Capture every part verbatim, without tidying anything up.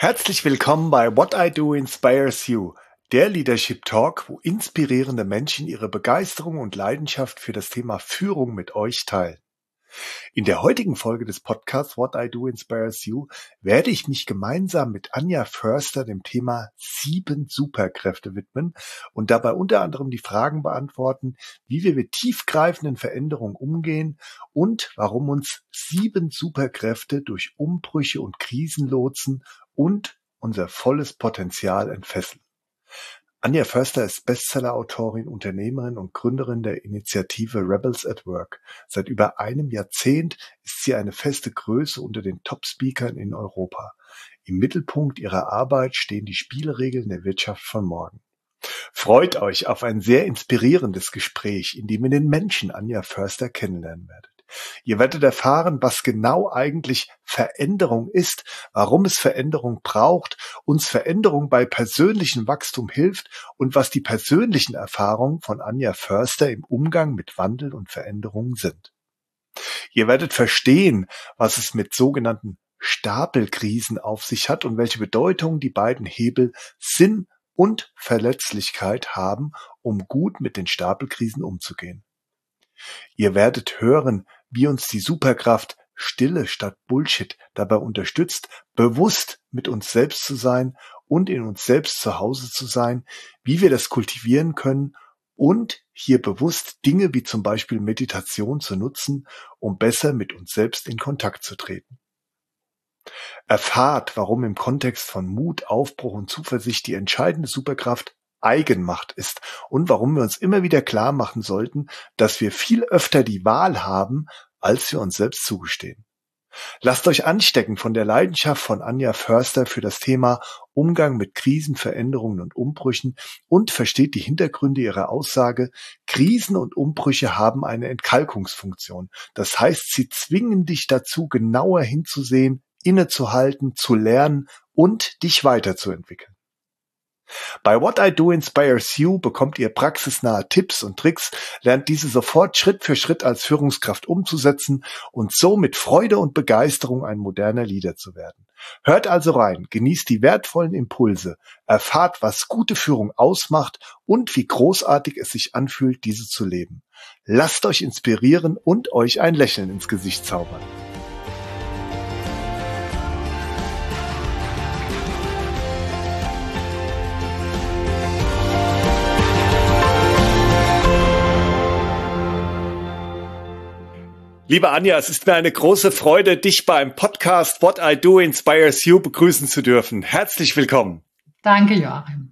Herzlich willkommen bei What I Do Inspires You, der Leadership Talk, wo inspirierende Menschen ihre Begeisterung und Leidenschaft für das Thema Führung mit euch teilen. In der heutigen Folge des Podcasts What I Do Inspires You werde ich mich gemeinsam mit Anja Förster dem Thema sieben Superkräfte widmen und dabei unter anderem die Fragen beantworten, wie wir mit tiefgreifenden Veränderungen umgehen und warum uns sieben Superkräfte durch Umbrüche und Krisen lotsen und unser volles Potenzial entfesseln. Anja Förster ist Bestseller-Autorin, Unternehmerin und Gründerin der Initiative Rebels at Work. Seit über einem Jahrzehnt ist sie eine feste Größe unter den Top-Speakern in Europa. Im Mittelpunkt ihrer Arbeit stehen die Spielregeln der Wirtschaft von morgen. Freut euch auf ein sehr inspirierendes Gespräch, in dem ihr den Menschen Anja Förster kennenlernen werdet. Ihr werdet erfahren, was genau eigentlich Veränderung ist, warum es Veränderung braucht, uns Veränderung bei persönlichem Wachstum hilft und was die persönlichen Erfahrungen von Anja Förster im Umgang mit Wandel und Veränderungen sind. Ihr werdet verstehen, was es mit sogenannten Stapelkrisen auf sich hat und welche Bedeutung die beiden Hebel Sinn und Verletzlichkeit haben, um gut mit den Stapelkrisen umzugehen. Ihr werdet hören, wie uns die Superkraft Stille statt Bullshit dabei unterstützt, bewusst mit uns selbst zu sein und in uns selbst zu Hause zu sein, wie wir das kultivieren können und hier bewusst Dinge wie zum Beispiel Meditation zu nutzen, um besser mit uns selbst in Kontakt zu treten. Erfahrt, warum im Kontext von Mut, Aufbruch und Zuversicht die entscheidende Superkraft Eigenmacht ist und warum wir uns immer wieder klar machen sollten, dass wir viel öfter die Wahl haben, als wir uns selbst zugestehen. Lasst euch anstecken von der Leidenschaft von Anja Förster für das Thema Umgang mit Krisen, Veränderungen und Umbrüchen und versteht die Hintergründe ihrer Aussage, Krisen und Umbrüche haben eine Entkalkungsfunktion. Das heißt, sie zwingen dich dazu, genauer hinzusehen, innezuhalten, zu lernen und dich weiterzuentwickeln. Bei What I Do Inspires You bekommt ihr praxisnahe Tipps und Tricks, lernt diese sofort Schritt für Schritt als Führungskraft umzusetzen und so mit Freude und Begeisterung ein moderner Leader zu werden. Hört also rein, genießt die wertvollen Impulse, erfahrt, was gute Führung ausmacht und wie großartig es sich anfühlt, diese zu leben. Lasst euch inspirieren und euch ein Lächeln ins Gesicht zaubern. Liebe Anja, es ist mir eine große Freude, dich beim Podcast What I Do Inspires You begrüßen zu dürfen. Herzlich willkommen. Danke, Joachim.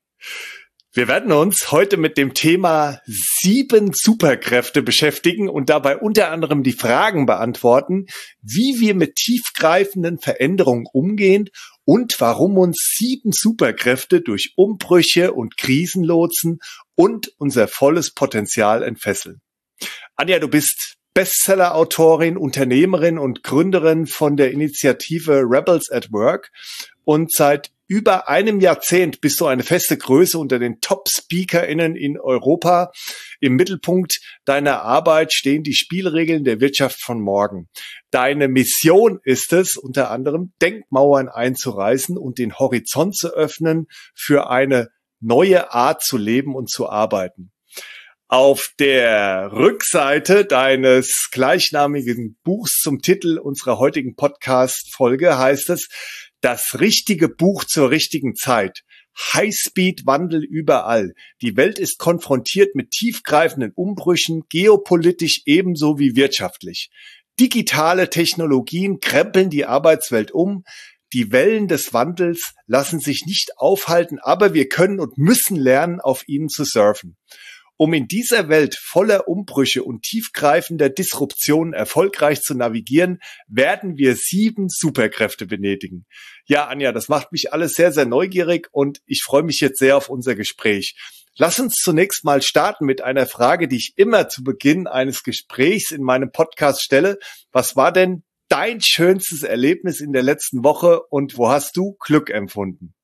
Wir werden uns heute mit dem Thema sieben Superkräfte beschäftigen und dabei unter anderem die Fragen beantworten, wie wir mit tiefgreifenden Veränderungen umgehen und warum uns sieben Superkräfte durch Umbrüche und Krisen lotsen und unser volles Potenzial entfesseln. Anja, du bist Bestseller-Autorin, Unternehmerin und Gründerin von der Initiative Rebels at Work und seit über einem Jahrzehnt bist du eine feste Größe unter den Top-SpeakerInnen in Europa. Im Mittelpunkt deiner Arbeit stehen die Spielregeln der Wirtschaft von morgen. Deine Mission ist es, unter anderem Denkmauern einzureißen und den Horizont zu öffnen für eine neue Art zu leben und zu arbeiten. Auf der Rückseite deines gleichnamigen Buchs zum Titel unserer heutigen Podcast-Folge heißt es, das richtige Buch zur richtigen Zeit. Highspeed-Wandel überall. Die Welt ist konfrontiert mit tiefgreifenden Umbrüchen, geopolitisch ebenso wie wirtschaftlich. Digitale Technologien krempeln die Arbeitswelt um. Die Wellen des Wandels lassen sich nicht aufhalten, aber wir können und müssen lernen, auf ihnen zu surfen. Um in dieser Welt voller Umbrüche und tiefgreifender Disruptionen erfolgreich zu navigieren, werden wir sieben Superkräfte benötigen. Ja, Anja, das macht mich alles sehr, sehr neugierig und ich freue mich jetzt sehr auf unser Gespräch. Lass uns zunächst mal starten mit einer Frage, die ich immer zu Beginn eines Gesprächs in meinem Podcast stelle. Was war denn dein schönstes Erlebnis in der letzten Woche und wo hast du Glück empfunden?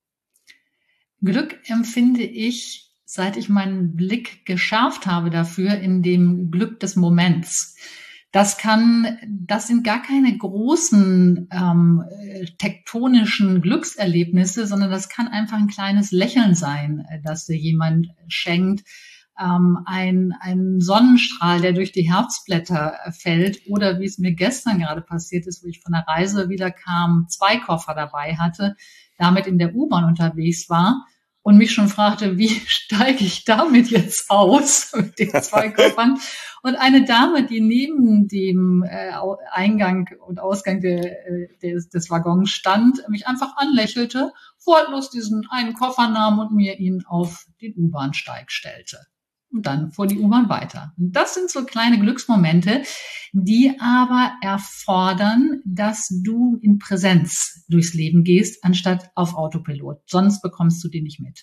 Glück empfinde ich, seit ich meinen Blick geschärft habe dafür, in dem Glück des Moments. Das kann, das sind gar keine großen ähm, tektonischen Glückserlebnisse, sondern das kann einfach ein kleines Lächeln sein, das dir jemand schenkt. Ähm, ein, ein Sonnenstrahl, der durch die Herbstblätter fällt, oder wie es mir gestern gerade passiert ist, wo ich von der Reise wieder kam, zwei Koffer dabei hatte, damit in der U-Bahn unterwegs war und mich schon fragte, wie steige ich damit jetzt aus mit den zwei Koffern? Und eine Dame, die neben dem äh, Eingang und Ausgang de, des, des Waggons stand, mich einfach anlächelte, wortlos diesen einen Koffer nahm und mir ihn auf den U-Bahnsteig stellte. Und dann fuhr die U-Bahn weiter. Und das sind so kleine Glücksmomente, die aber erfordern, dass du in Präsenz durchs Leben gehst, anstatt auf Autopilot. Sonst bekommst du die nicht mit.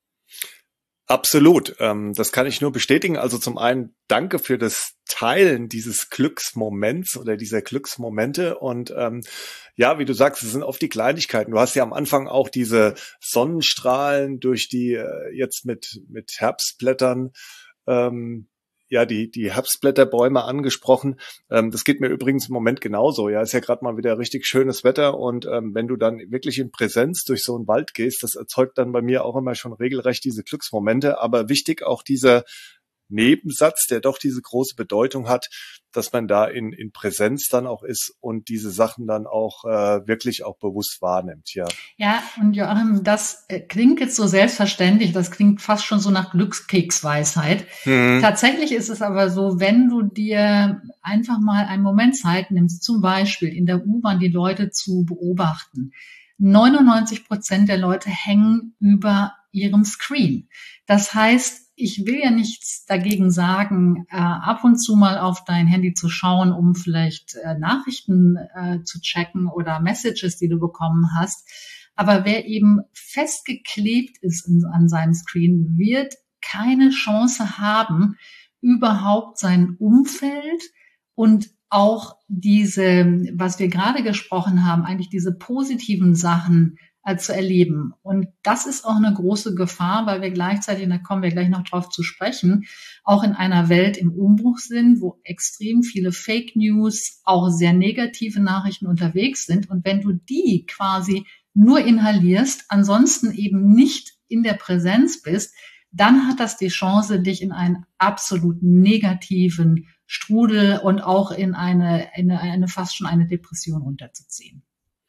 Absolut. Ähm, das kann ich nur bestätigen. Also zum einen danke für das Teilen dieses Glücksmoments oder dieser Glücksmomente. Und ähm, ja, wie du sagst, es sind oft die Kleinigkeiten. Du hast ja am Anfang auch diese Sonnenstrahlen durch die äh, jetzt mit mit Herbstblättern, ähm, ja, die die Herbstblätterbäume angesprochen. Ähm, das geht mir übrigens im Moment genauso. Ja, ist ja gerade mal wieder richtig schönes Wetter und ähm, wenn du dann wirklich in Präsenz durch so einen Wald gehst, das erzeugt dann bei mir auch immer schon regelrecht diese Glücksmomente. Aber wichtig auch dieser Nebensatz, der doch diese große Bedeutung hat, dass man da in, in Präsenz dann auch ist und diese Sachen dann auch äh, wirklich auch bewusst wahrnimmt, ja. Ja, und Joachim, das äh, klingt jetzt so selbstverständlich, das klingt fast schon so nach Glückskeksweisheit. Hm. Tatsächlich ist es aber so, wenn du dir einfach mal einen Moment Zeit nimmst, zum Beispiel in der U-Bahn die Leute zu beobachten. neunundneunzig Prozent der Leute hängen über ihrem Screen. Das heißt, ich will ja nichts dagegen sagen, äh, ab und zu mal auf dein Handy zu schauen, um vielleicht äh, Nachrichten äh, zu checken oder Messages, die du bekommen hast. Aber wer eben festgeklebt ist in, an seinem Screen, wird keine Chance haben, überhaupt sein Umfeld und auch diese, was wir gerade gesprochen haben, eigentlich diese positiven Sachen zu erleben. Und das ist auch eine große Gefahr, weil wir gleichzeitig, und da kommen wir gleich noch drauf zu sprechen, auch in einer Welt im Umbruch sind, wo extrem viele Fake News, auch sehr negative Nachrichten unterwegs sind. Und wenn du die quasi nur inhalierst, ansonsten eben nicht in der Präsenz bist, dann hat das die Chance, dich in einen absolut negativen Strudel und auch in eine, in eine, eine fast schon eine Depression runterzuziehen.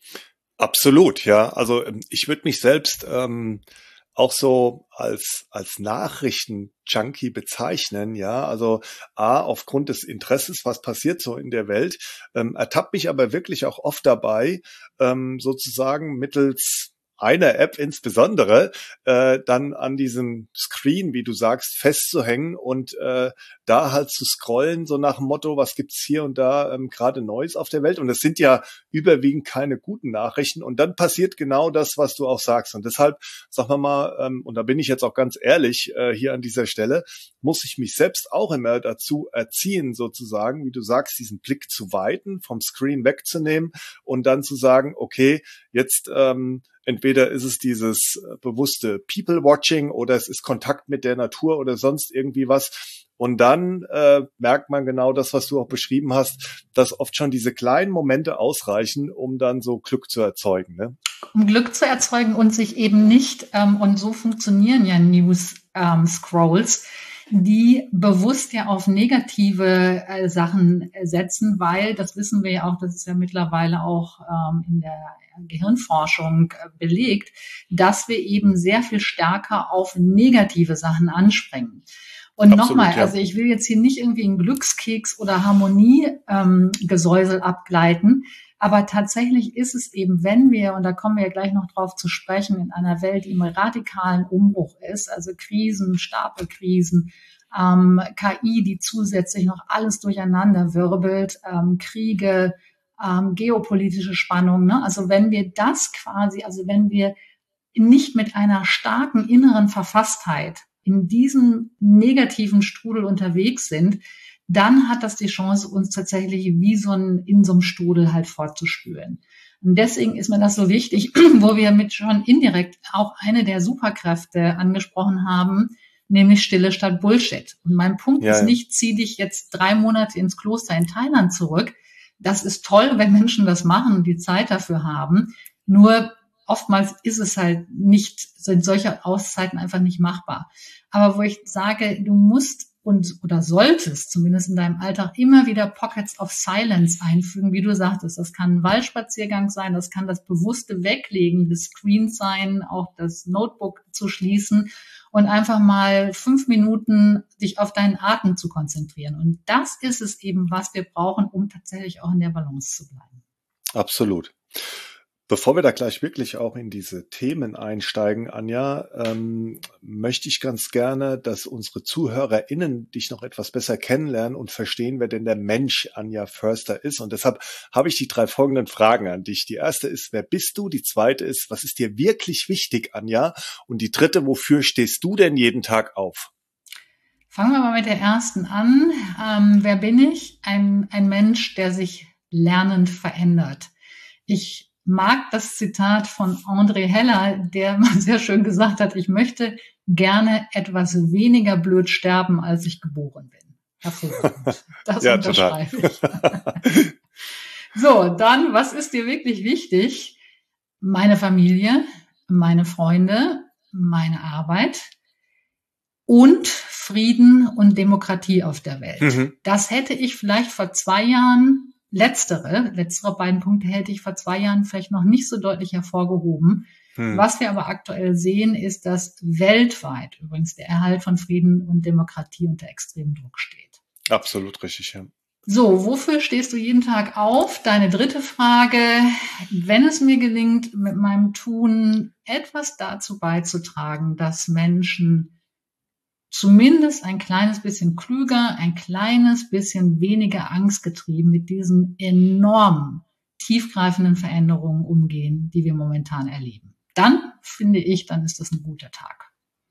Absolut, ja. Also ich würde mich selbst ähm, auch so als als Nachrichten-Junkie bezeichnen, ja. Also A, aufgrund des Interesses, was passiert so in der Welt, ähm, ertappt mich aber wirklich auch oft dabei, ähm, sozusagen mittels einer App insbesondere, äh, dann an diesem Screen, wie du sagst, festzuhängen und äh, da halt zu scrollen, so nach dem Motto, was gibt's hier und da ähm, gerade Neues auf der Welt? Und es sind ja überwiegend keine guten Nachrichten. Und dann passiert genau das, was du auch sagst. Und deshalb, sagen wir mal, ähm, und da bin ich jetzt auch ganz ehrlich äh, hier an dieser Stelle, muss ich mich selbst auch immer dazu erziehen, sozusagen, wie du sagst, diesen Blick zu weiten, vom Screen wegzunehmen und dann zu sagen, okay, jetzt ähm, entweder ist es dieses bewusste People-Watching oder es ist Kontakt mit der Natur oder sonst irgendwie was. Und dann äh, merkt man genau das, was du auch beschrieben hast, dass oft schon diese kleinen Momente ausreichen, um dann so Glück zu erzeugen. Ne? Um Glück zu erzeugen und sich eben nicht, ähm, und so funktionieren ja News-Scrolls, ähm, die bewusst ja auf negative äh, Sachen setzen, weil, das wissen wir ja auch, das ist ja mittlerweile auch ähm, in der Gehirnforschung äh, belegt, dass wir eben sehr viel stärker auf negative Sachen anspringen. Und nochmal, ja. Also ich will jetzt hier nicht irgendwie einen Glückskeks oder Harmoniegesäusel ähm, abgleiten, aber tatsächlich ist es eben, wenn wir, und da kommen wir ja gleich noch drauf zu sprechen, in einer Welt, die im radikalen Umbruch ist, also Krisen, Stapelkrisen, ähm, K I, die zusätzlich noch alles durcheinander wirbelt, ähm, Kriege, ähm, geopolitische Spannungen, ne? Also wenn wir das quasi, also wenn wir nicht mit einer starken inneren Verfasstheit in diesem negativen Strudel unterwegs sind, dann hat das die Chance, uns tatsächlich wie so ein, in so einem Strudel halt fortzuspülen. Und deswegen ist mir das so wichtig, wo wir mit schon indirekt auch eine der Superkräfte angesprochen haben, nämlich Stille statt Bullshit. Und mein Punkt ja, ist ja. nicht, zieh dich jetzt drei Monate ins Kloster in Thailand zurück. Das ist toll, wenn Menschen das machen und die Zeit dafür haben. Nur oftmals ist es halt nicht, sind solche Auszeiten einfach nicht machbar. Aber wo ich sage, du musst und oder solltest zumindest in deinem Alltag immer wieder Pockets of Silence einfügen, wie du sagtest. Das kann ein Waldspaziergang sein, das kann das bewusste Weglegen des Screens sein, auch das Notebook zu schließen und einfach mal fünf Minuten dich auf deinen Atem zu konzentrieren. Und das ist es eben, was wir brauchen, um tatsächlich auch in der Balance zu bleiben. Absolut. Bevor wir da gleich wirklich auch in diese Themen einsteigen, Anja, ähm, möchte ich ganz gerne, dass unsere ZuhörerInnen dich noch etwas besser kennenlernen und verstehen, wer denn der Mensch Anja Förster ist. Und deshalb habe ich die drei folgenden Fragen an dich. Die erste ist, wer bist du? Die zweite ist, was ist dir wirklich wichtig, Anja? Und die dritte, wofür stehst du denn jeden Tag auf? Fangen wir mal mit der ersten an. Ähm, wer bin ich? Ein, ein Mensch, der sich lernend verändert. Ich mag das Zitat von André Heller, der mal sehr schön gesagt hat, ich möchte gerne etwas weniger blöd sterben, als ich geboren bin. Hervorragend. Das ja, unterschreibe ich. So, dann, was ist dir wirklich wichtig? Meine Familie, meine Freunde, meine Arbeit und Frieden und Demokratie auf der Welt. Mhm. Das hätte ich vielleicht vor zwei Jahren Letztere, letztere beiden Punkte hätte ich vor zwei Jahren vielleicht noch nicht so deutlich hervorgehoben. Hm. Was wir aber aktuell sehen, ist, dass weltweit übrigens der Erhalt von Frieden und Demokratie unter extremem Druck steht. Absolut richtig, ja. So, wofür stehst du jeden Tag auf? Deine dritte Frage. Wenn es mir gelingt, mit meinem Tun etwas dazu beizutragen, dass Menschen zumindest ein kleines bisschen klüger, ein kleines bisschen weniger angstgetrieben mit diesen enormen, tiefgreifenden Veränderungen umgehen, die wir momentan erleben. Dann finde ich, dann ist das ein guter Tag.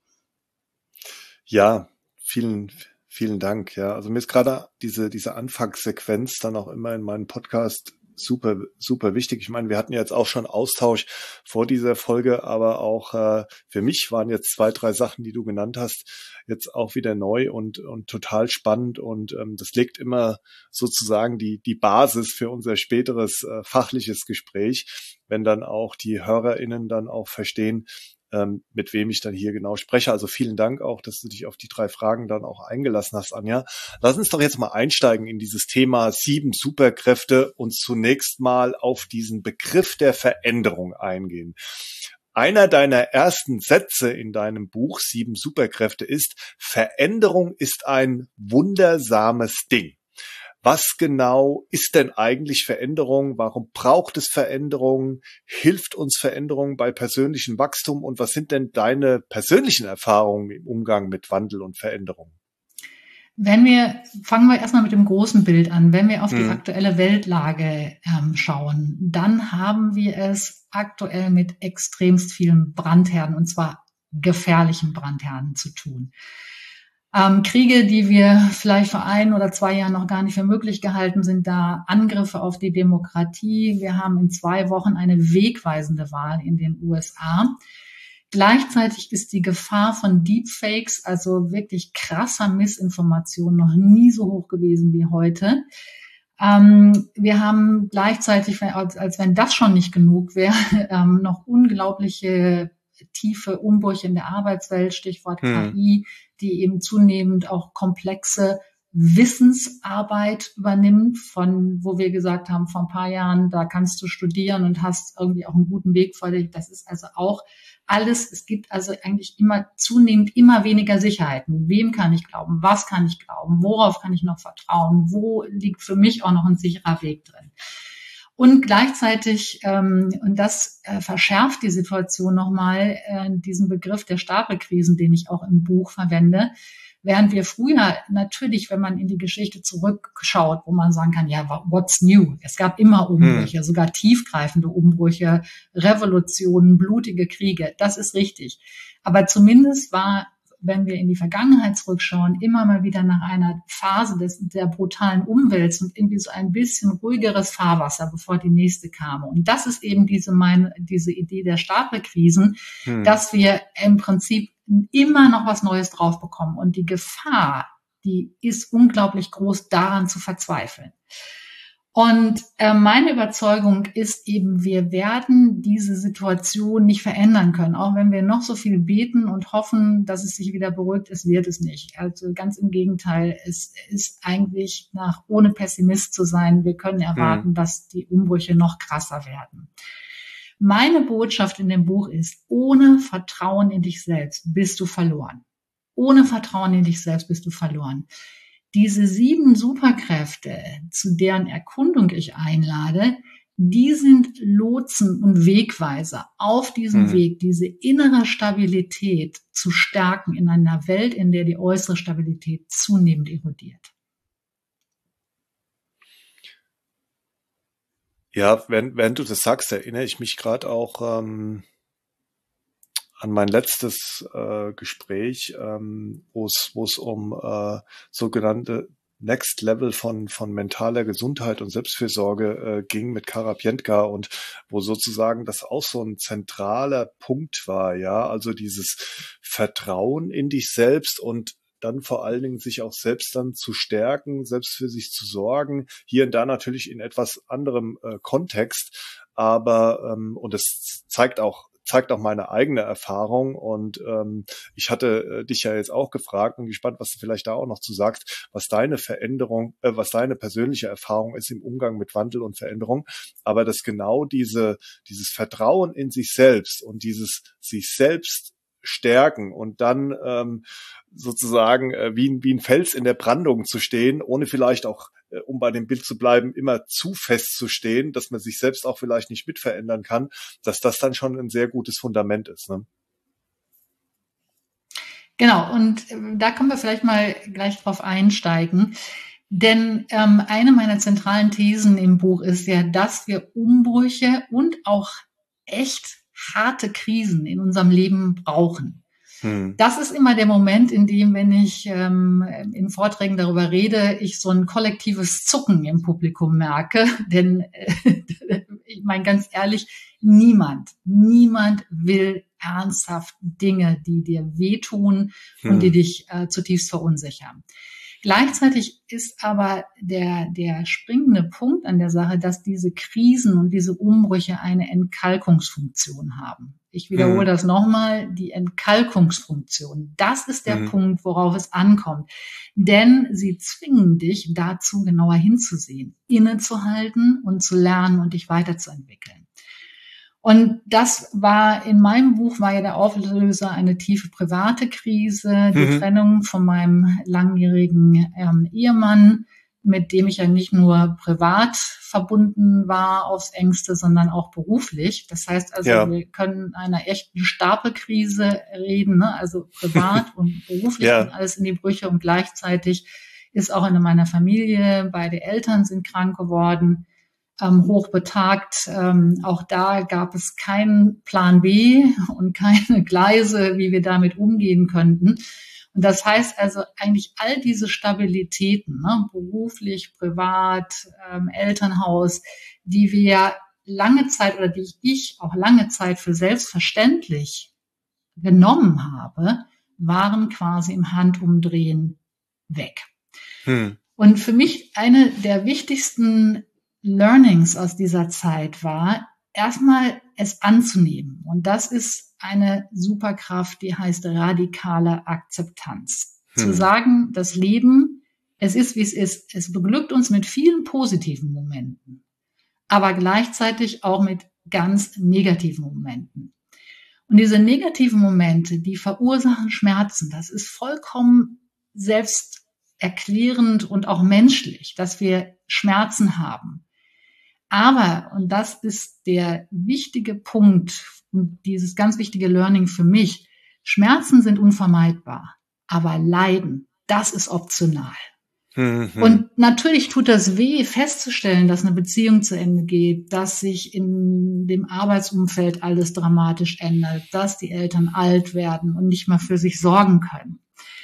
Ja, vielen, vielen Dank. Ja, also mir ist gerade diese, diese Anfangssequenz dann auch immer in meinem Podcast super, super wichtig. Ich meine, wir hatten ja jetzt auch schon Austausch vor dieser Folge, aber auch äh, für mich waren jetzt zwei, drei Sachen, die du genannt hast, jetzt auch wieder neu und und total spannend und ähm, das legt immer sozusagen die die Basis für unser späteres äh, fachliches Gespräch, wenn dann auch die HörerInnen dann auch verstehen, ähm, mit wem ich dann hier genau spreche. Also vielen Dank auch, dass du dich auf die drei Fragen dann auch eingelassen hast, Anja. Lass uns doch jetzt mal einsteigen in dieses Thema sieben Superkräfte und zunächst mal auf diesen Begriff der Veränderung eingehen. Einer deiner ersten Sätze in deinem Buch Sieben Superkräfte ist: Veränderung ist ein wundersames Ding. Was genau ist denn eigentlich Veränderung? Warum braucht es Veränderung? Hilft uns Veränderung bei persönlichem Wachstum? Und was sind denn deine persönlichen Erfahrungen im Umgang mit Wandel und Veränderung? Wenn wir, fangen wir erstmal mit dem großen Bild an. Wenn wir auf hm. die aktuelle Weltlage ähm, schauen, dann haben wir es aktuell mit extremst vielen Brandherden, und zwar gefährlichen Brandherden zu tun. Ähm, Kriege, die wir vielleicht vor ein oder zwei Jahren noch gar nicht für möglich gehalten, sind da Angriffe auf die Demokratie. Wir haben in zwei Wochen eine wegweisende Wahl in den U S A. Gleichzeitig ist die Gefahr von Deepfakes, also wirklich krasser Missinformation, noch nie so hoch gewesen wie heute. Ähm, wir haben gleichzeitig, als, als wenn das schon nicht genug wäre, ähm, noch unglaubliche tiefe Umbrüche in der Arbeitswelt, Stichwort hm. K I, die eben zunehmend auch komplexe Wissensarbeit übernimmt, von wo wir gesagt haben, vor ein paar Jahren, da kannst du studieren und hast irgendwie auch einen guten Weg vor dir. Das ist also auch alles, es gibt also eigentlich immer zunehmend immer weniger Sicherheiten. Wem kann ich glauben? Was kann ich glauben? Worauf kann ich noch vertrauen? Wo liegt für mich auch noch ein sicherer Weg drin? Und gleichzeitig, ähm, und das äh, verschärft die Situation nochmal, äh, diesen Begriff der Stapelkrisen, den ich auch im Buch verwende, während wir früher natürlich, wenn man in die Geschichte zurückschaut, wo man sagen kann, ja, what's new? Es gab immer Umbrüche, hm. sogar tiefgreifende Umbrüche, Revolutionen, blutige Kriege, das ist richtig. Aber zumindest war, wenn wir in die Vergangenheit zurückschauen, immer mal wieder nach einer Phase des, der brutalen Umwälzung und irgendwie so ein bisschen ruhigeres Fahrwasser, bevor die nächste kam. Und das ist eben diese, meine, diese Idee der Stapelkrisen, hm. dass wir im Prinzip immer noch was Neues drauf bekommen. Und die Gefahr, die ist unglaublich groß, daran zu verzweifeln. Und äh, meine Überzeugung ist eben, wir werden diese Situation nicht verändern können. Auch wenn wir noch so viel beten und hoffen, dass es sich wieder beruhigt, es wird es nicht. Also ganz im Gegenteil, es ist eigentlich nach, ohne Pessimist zu sein, wir können erwarten, hm. dass die Umbrüche noch krasser werden. Meine Botschaft in dem Buch ist, ohne Vertrauen in dich selbst bist du verloren. Ohne Vertrauen in dich selbst bist du verloren. Diese sieben Superkräfte, zu deren Erkundung ich einlade, die sind Lotsen und Wegweiser auf diesem mhm. Weg, diese innere Stabilität zu stärken in einer Welt, in der die äußere Stabilität zunehmend erodiert. Ja, wenn, wenn du das sagst, erinnere ich mich gerade auch ähm, an mein letztes äh, Gespräch, ähm, wo es wo es um äh, sogenannte Next Level von von mentaler Gesundheit und Selbstfürsorge äh, ging mit Kara Piętka und wo sozusagen das auch so ein zentraler Punkt war, ja, also dieses Vertrauen in dich selbst und dann vor allen Dingen sich auch selbst dann zu stärken, selbst für sich zu sorgen, hier und da natürlich in etwas anderem äh, Kontext, aber ähm, und es zeigt auch zeigt auch meine eigene Erfahrung und ähm, ich hatte äh, dich ja jetzt auch gefragt und gespannt, was du vielleicht da auch noch zu sagst, was deine Veränderung, äh, was deine persönliche Erfahrung ist im Umgang mit Wandel und Veränderung, aber dass genau diese dieses Vertrauen in sich selbst und dieses sich selbst stärken und dann ähm, sozusagen äh, wie, wie ein Fels in der Brandung zu stehen, ohne vielleicht auch, äh, um bei dem Bild zu bleiben, immer zu fest zu stehen, dass man sich selbst auch vielleicht nicht mit verändern kann, dass das dann schon ein sehr gutes Fundament ist. Ne? Genau, und äh, da können wir vielleicht mal gleich drauf einsteigen. Denn ähm, eine meiner zentralen Thesen im Buch ist ja, dass wir Umbrüche und auch echt harte Krisen in unserem Leben brauchen. Hm. Das ist immer der Moment, in dem, wenn ich ähm, in Vorträgen darüber rede, ich so ein kollektives Zucken im Publikum merke. Denn äh, ich meine ganz ehrlich, niemand, niemand will ernsthaft Dinge, die dir wehtun hm. und die dich äh, zutiefst verunsichern. Gleichzeitig ist aber der, der springende Punkt an der Sache, dass diese Krisen und diese Umbrüche eine Entkalkungsfunktion haben. Ich wiederhole mhm. das nochmal, die Entkalkungsfunktion. Das ist der mhm. Punkt, worauf es ankommt. Denn sie zwingen dich dazu, genauer hinzusehen, innezuhalten und zu lernen und dich weiterzuentwickeln. Und das war, in meinem Buch war ja der Auslöser eine tiefe private Krise, die mhm. Trennung von meinem langjährigen ähm, Ehemann, mit dem ich ja nicht nur privat verbunden war aufs Engste, sondern auch beruflich. Das heißt also, ja. wir können einer echten Stapelkrise reden, ne? Also privat und beruflich ja. und alles in die Brüche und gleichzeitig ist auch in meiner Familie, beide Eltern sind krank geworden. Ähm, hochbetagt. Ähm, auch da gab es keinen Plan B und keine Gleise, wie wir damit umgehen könnten. Und das heißt also eigentlich all diese Stabilitäten, ne, beruflich, privat, ähm, Elternhaus, die wir lange Zeit oder die ich auch lange Zeit für selbstverständlich genommen habe, waren quasi im Handumdrehen weg. Hm. Und für mich eine der wichtigsten Learnings aus dieser Zeit war, erstmal es anzunehmen. Und das ist eine Superkraft, die heißt radikale Akzeptanz. Hm. Zu sagen, das Leben, es ist, wie es ist. Es beglückt uns mit vielen positiven Momenten, aber gleichzeitig auch mit ganz negativen Momenten. Und diese negativen Momente, die verursachen Schmerzen. Das ist vollkommen selbsterklärend und auch menschlich, dass wir Schmerzen haben. Aber, und das ist der wichtige Punkt, dieses ganz wichtige Learning für mich, Schmerzen sind unvermeidbar, aber Leiden, das ist optional. Mhm. Und natürlich tut das weh, festzustellen, dass eine Beziehung zu Ende geht, dass sich in dem Arbeitsumfeld alles dramatisch ändert, dass die Eltern alt werden und nicht mehr für sich sorgen können.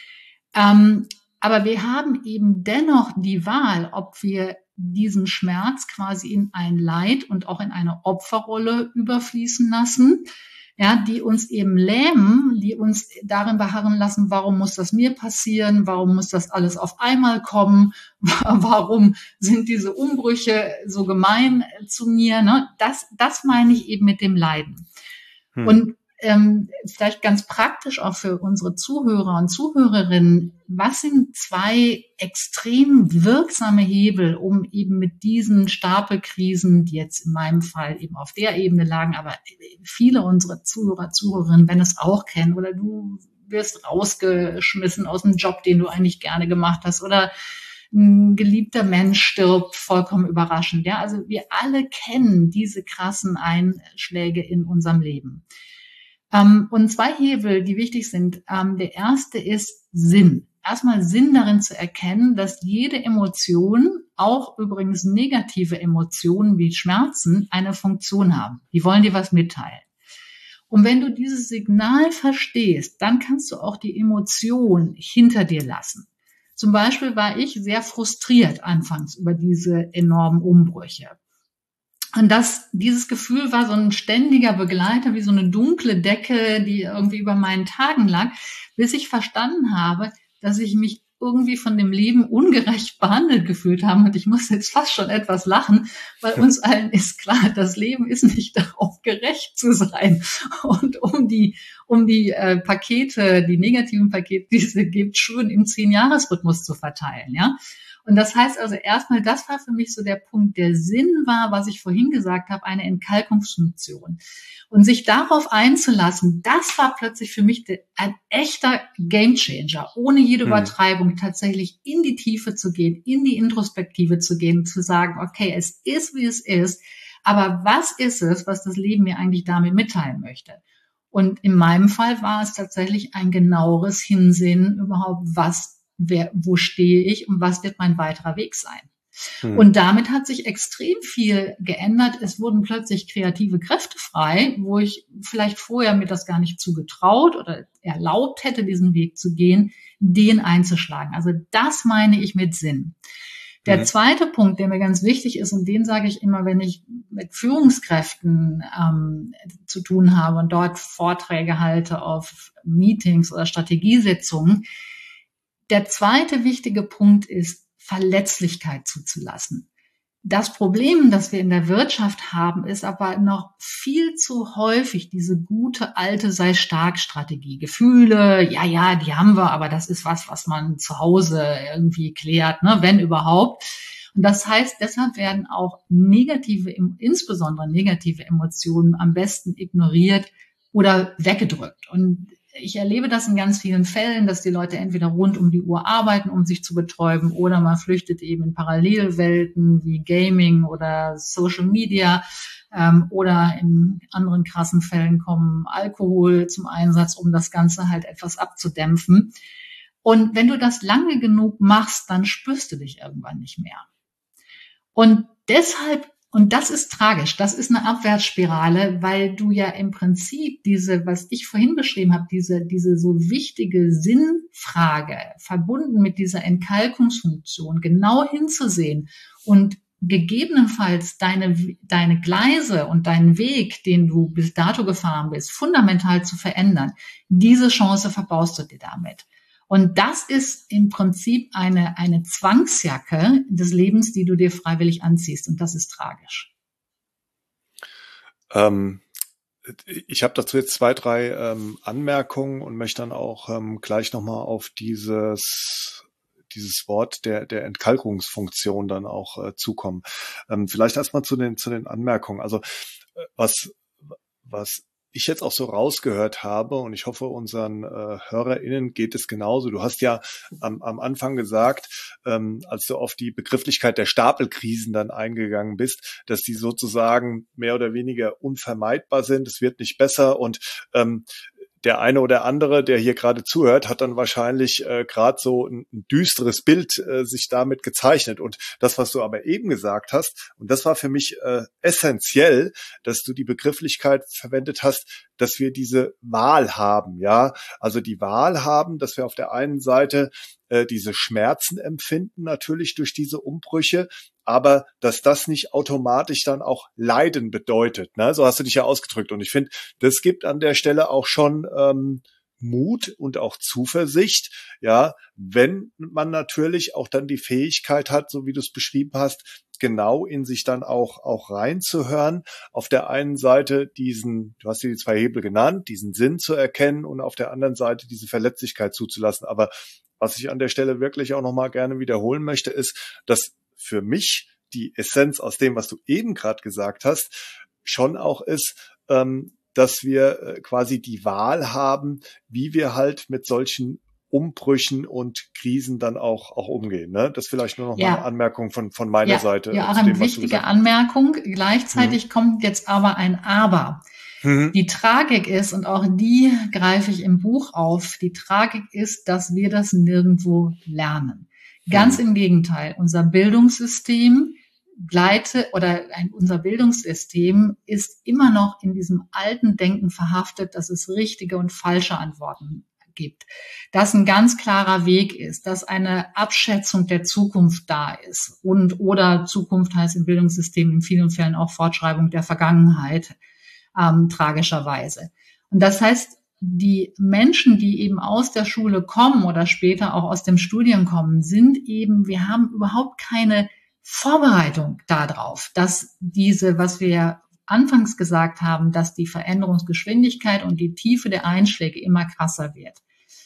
Ähm, aber wir haben eben dennoch die Wahl, ob wir diesen Schmerz quasi in ein Leid und auch in eine Opferrolle überfließen lassen, ja, die uns eben lähmen, die uns darin beharren lassen, warum muss das mir passieren, warum muss das alles auf einmal kommen, warum sind diese Umbrüche so gemein zu mir, ne? Das, das meine ich eben mit dem Leiden. Hm. Und ähm, vielleicht ganz praktisch auch für unsere Zuhörer und Zuhörerinnen, was sind zwei extrem wirksame Hebel, um eben mit diesen Stapelkrisen, die jetzt in meinem Fall eben auf der Ebene lagen, aber viele unserer Zuhörer, Zuhörerinnen werden es auch kennen, oder du wirst rausgeschmissen aus einem Job, den du eigentlich gerne gemacht hast, oder ein geliebter Mensch stirbt, vollkommen überraschend. Ja, also wir alle kennen diese krassen Einschläge in unserem Leben. Ähm, und zwei Hebel, die wichtig sind. Ähm, der erste ist Sinn. Erstmal Sinn darin zu erkennen, dass jede Emotion, auch übrigens negative Emotionen wie Schmerzen, eine Funktion haben. Die wollen dir was mitteilen. Und wenn du dieses Signal verstehst, dann kannst du auch die Emotion hinter dir lassen. Zum Beispiel war ich sehr frustriert anfangs über diese enormen Umbrüche. Und das, dieses Gefühl war so ein ständiger Begleiter, wie so eine dunkle Decke, die irgendwie über meinen Tagen lag, bis ich verstanden habe, dass ich mich irgendwie von dem Leben ungerecht behandelt gefühlt habe. Und ich muss jetzt fast schon etwas lachen, weil uns allen ist klar, das Leben ist nicht darauf, gerecht zu sein. Und um die, um die äh, Pakete, die negativen Pakete, die es gibt, schon im Zehn-Jahres-Rhythmus zu verteilen, ja. Und das heißt also erstmal, das war für mich so der Punkt, der Sinn war, was ich vorhin gesagt habe, eine Entkalkungsfunktion. Und sich darauf einzulassen, das war plötzlich für mich ein echter Gamechanger, ohne jede Übertreibung, hm. tatsächlich in die Tiefe zu gehen, in die Introspektive zu gehen, zu sagen, okay, es ist, wie es ist, aber was ist es, was das Leben mir eigentlich damit mitteilen möchte? Und in meinem Fall war es tatsächlich ein genaueres Hinsehen überhaupt, was Wer, wo stehe ich und was wird mein weiterer Weg sein? Hm. Und damit hat sich extrem viel geändert. Es wurden plötzlich kreative Kräfte frei, wo ich vielleicht vorher mir das gar nicht zugetraut oder erlaubt hätte, diesen Weg zu gehen, den einzuschlagen. Also das meine ich mit Sinn. Der hm. zweite Punkt, der mir ganz wichtig ist, und den sage ich immer, wenn ich mit Führungskräften ähm, zu tun habe und dort Vorträge halte auf Meetings oder Strategiesitzungen. Der zweite wichtige Punkt ist, Verletzlichkeit zuzulassen. Das Problem, das wir in der Wirtschaft haben, ist aber noch viel zu häufig diese gute alte Sei-stark-Strategie. Gefühle, ja, ja, die haben wir, aber das ist was, was man zu Hause irgendwie klärt, ne, wenn überhaupt. Und das heißt, deshalb werden auch negative, insbesondere negative Emotionen am besten ignoriert oder weggedrückt. Und ich erlebe das in ganz vielen Fällen, dass die Leute entweder rund um die Uhr arbeiten, um sich zu betäuben, oder man flüchtet eben in Parallelwelten wie Gaming oder Social Media, ähm, oder in anderen krassen Fällen kommen Alkohol zum Einsatz, um das Ganze halt etwas abzudämpfen. Und wenn du das lange genug machst, dann spürst du dich irgendwann nicht mehr. Und deshalb Und das ist tragisch. Das ist eine Abwärtsspirale, weil du ja im Prinzip diese, was ich vorhin beschrieben habe, diese, diese so wichtige Sinnfrage verbunden mit dieser Entkalkungsfunktion genau hinzusehen und gegebenenfalls deine, deine Gleise und deinen Weg, den du bis dato gefahren bist, fundamental zu verändern. Diese Chance verbaust du dir damit. Und das ist im Prinzip eine, eine Zwangsjacke des Lebens, die du dir freiwillig anziehst. Und das ist tragisch. Ähm, ich habe dazu jetzt zwei, drei ähm, Anmerkungen und möchte dann auch ähm, gleich nochmal auf dieses, dieses Wort der, der Entkalkungsfunktion dann auch äh, zukommen. Ähm, vielleicht erstmal zu den, zu den Anmerkungen. Also äh, was, was ich jetzt auch so rausgehört habe, und ich hoffe, unseren äh, HörerInnen geht es genauso. Du hast ja am, am Anfang gesagt, ähm, als du auf die Begrifflichkeit der Stapelkrisen dann eingegangen bist, dass die sozusagen mehr oder weniger unvermeidbar sind. Es wird nicht besser, und ähm, der eine oder andere, der hier gerade zuhört, hat dann wahrscheinlich äh, gerade so ein, ein düsteres Bild äh, sich damit gezeichnet. Und das, was du aber eben gesagt hast, und das war für mich äh, essentiell, dass du die Begrifflichkeit verwendet hast, dass wir diese Wahl haben, ja, also die Wahl haben, dass wir auf der einen Seite äh, diese Schmerzen empfinden natürlich durch diese Umbrüche, aber dass das nicht automatisch dann auch Leiden bedeutet, ne? So hast du dich ja ausgedrückt. Und ich finde, das gibt an der Stelle auch schon ähm, Mut und auch Zuversicht, ja, wenn man natürlich auch dann die Fähigkeit hat, so wie du es beschrieben hast, genau in sich dann auch auch reinzuhören. Auf der einen Seite diesen, du hast dir die zwei Hebel genannt, diesen Sinn zu erkennen und auf der anderen Seite diese Verletzlichkeit zuzulassen. Aber was ich an der Stelle wirklich auch nochmal gerne wiederholen möchte, ist, dass für mich die Essenz aus dem, was du eben gerade gesagt hast, schon auch ist, ähm, dass wir quasi die Wahl haben, wie wir halt mit solchen Umbrüchen und Krisen dann auch auch umgehen. Ne? Das vielleicht nur noch ja. mal eine Anmerkung von von meiner ja, Seite. Ja, auch eine wichtige Anmerkung. Gleichzeitig mhm. kommt jetzt aber ein Aber. Mhm. Die Tragik ist, und auch die greife ich im Buch auf, die Tragik ist, dass wir das nirgendwo lernen. Ganz mhm. im Gegenteil. Unser Bildungssystem Gleite oder ein, unser Bildungssystem ist immer noch in diesem alten Denken verhaftet, dass es richtige und falsche Antworten gibt, dass ein ganz klarer Weg ist, dass eine Abschätzung der Zukunft da ist und oder Zukunft heißt im Bildungssystem in vielen Fällen auch Fortschreibung der Vergangenheit, ähm, tragischerweise. Und das heißt, die Menschen, die eben aus der Schule kommen oder später auch aus dem Studium kommen, sind eben, wir haben überhaupt keine Vorbereitung darauf, dass diese, was wir anfangs gesagt haben, dass die Veränderungsgeschwindigkeit und die Tiefe der Einschläge immer krasser wird.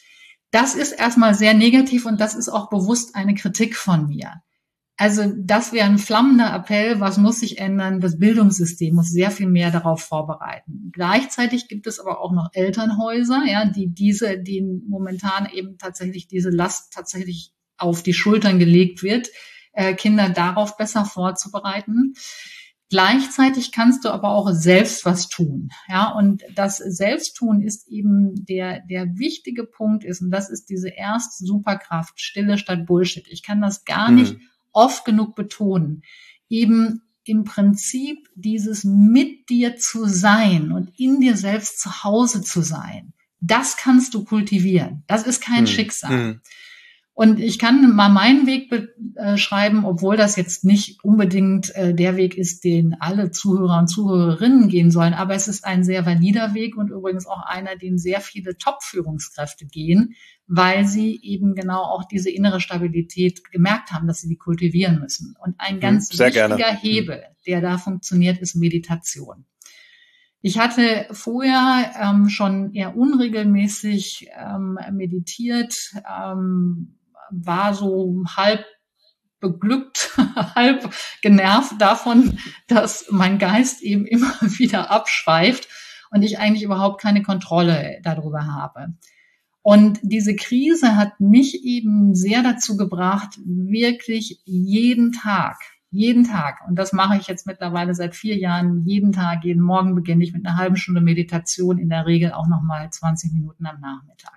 Das ist erstmal sehr negativ und das ist auch bewusst eine Kritik von mir. Also das wäre ein flammender Appell, was muss sich ändern? Das Bildungssystem muss sehr viel mehr darauf vorbereiten. Gleichzeitig gibt es aber auch noch Elternhäuser, ja, die diese, die momentan eben tatsächlich diese Last tatsächlich auf die Schultern gelegt wird, Kinder darauf besser vorzubereiten. Gleichzeitig kannst du aber auch selbst was tun. Ja, und das Selbsttun ist eben der, der wichtige Punkt ist, und das ist diese erste Superkraft, Stille statt Bullshit. Ich kann das gar nicht mhm. oft genug betonen. Eben im Prinzip dieses mit dir zu sein und in dir selbst zu Hause zu sein, das kannst du kultivieren. Das ist kein mhm. Schicksal. Mhm. Und ich kann mal meinen Weg beschreiben, obwohl das jetzt nicht unbedingt äh, der Weg ist, den alle Zuhörer und Zuhörerinnen gehen sollen. Aber es ist ein sehr valider Weg und übrigens auch einer, den sehr viele Top-Führungskräfte gehen, weil sie eben genau auch diese innere Stabilität gemerkt haben, dass sie die kultivieren müssen. Und ein ganz sehr wichtiger gerne. Hebel, der da funktioniert, ist Meditation. Ich hatte vorher ähm, schon eher unregelmäßig ähm, meditiert, ähm, war so halb beglückt, halb genervt davon, dass mein Geist eben immer wieder abschweift und ich eigentlich überhaupt keine Kontrolle darüber habe. Und diese Krise hat mich eben sehr dazu gebracht, wirklich jeden Tag, jeden Tag, und das mache ich jetzt mittlerweile seit vier Jahren, jeden Tag, jeden Morgen beginne ich mit einer halben Stunde Meditation, in der Regel auch nochmal zwanzig Minuten am Nachmittag.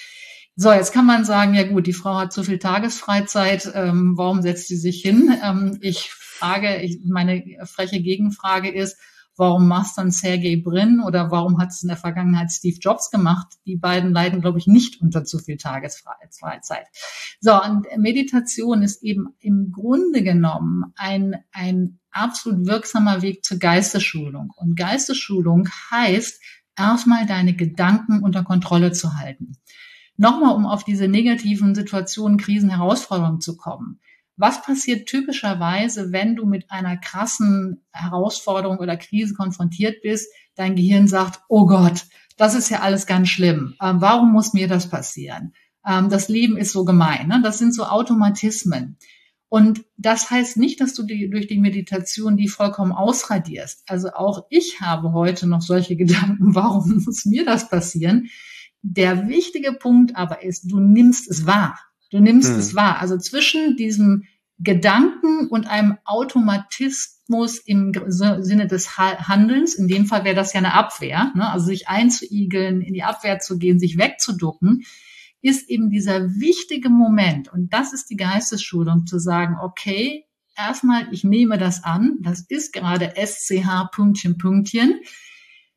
So, jetzt kann man sagen, ja gut, die Frau hat so viel Tagesfreizeit, ähm, warum setzt sie sich hin? Ähm, ich frage, ich, meine freche Gegenfrage ist, warum macht dann Sergey Brin oder warum hat es in der Vergangenheit Steve Jobs gemacht? Die beiden leiden, glaube ich, nicht unter zu viel Tagesfreizeit. So, und Meditation ist eben im Grunde genommen ein, ein absolut wirksamer Weg zur Geistesschulung. Und Geistesschulung heißt, erstmal deine Gedanken unter Kontrolle zu halten. Nochmal, um auf diese negativen Situationen, Krisen, Herausforderungen zu kommen. Was passiert typischerweise, wenn du mit einer krassen Herausforderung oder Krise konfrontiert bist? Dein Gehirn sagt, oh Gott, das ist ja alles ganz schlimm. Ähm, warum muss mir das passieren? Ähm, das Leben ist so gemein. Ne? Das sind so Automatismen. Und das heißt nicht, dass du die, durch die Meditation die vollkommen ausradierst. Also auch ich habe heute noch solche Gedanken, warum muss mir das passieren? Der wichtige Punkt aber ist, du nimmst es wahr. Du nimmst hm. es wahr. Also zwischen diesem Gedanken und einem Automatismus im Sinne des Handelns, in dem Fall wäre das ja eine Abwehr, ne? Also sich einzuigeln, in die Abwehr zu gehen, sich wegzuducken, ist eben dieser wichtige Moment. Und das ist die Geistesschulung, zu sagen, okay, erstmal, ich nehme das an, das ist gerade S C H Pünktchen, Pünktchen.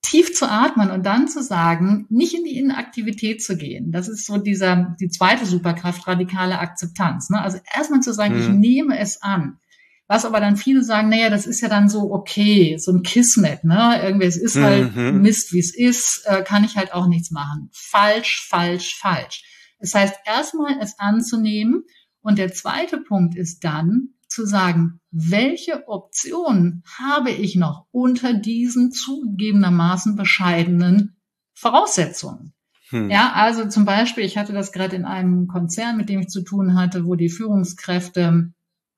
tief zu atmen und dann zu sagen, nicht in die Inaktivität zu gehen. Das ist so dieser, die zweite Superkraft, radikale Akzeptanz. Ne? Also erstmal zu sagen, mhm. ich nehme es an. Was aber dann viele sagen, naja, das ist ja dann so okay, so ein Kismet, ne? Irgendwie, es ist halt mhm. Mist, wie es ist, äh, kann ich halt auch nichts machen. Falsch, falsch, falsch. Das heißt, erstmal es anzunehmen. Und der zweite Punkt ist dann zu sagen, welche Optionen habe ich noch unter diesen zugegebenermaßen bescheidenen Voraussetzungen? Hm. Ja, also zum Beispiel, ich hatte das gerade in einem Konzern, mit dem ich zu tun hatte, wo die Führungskräfte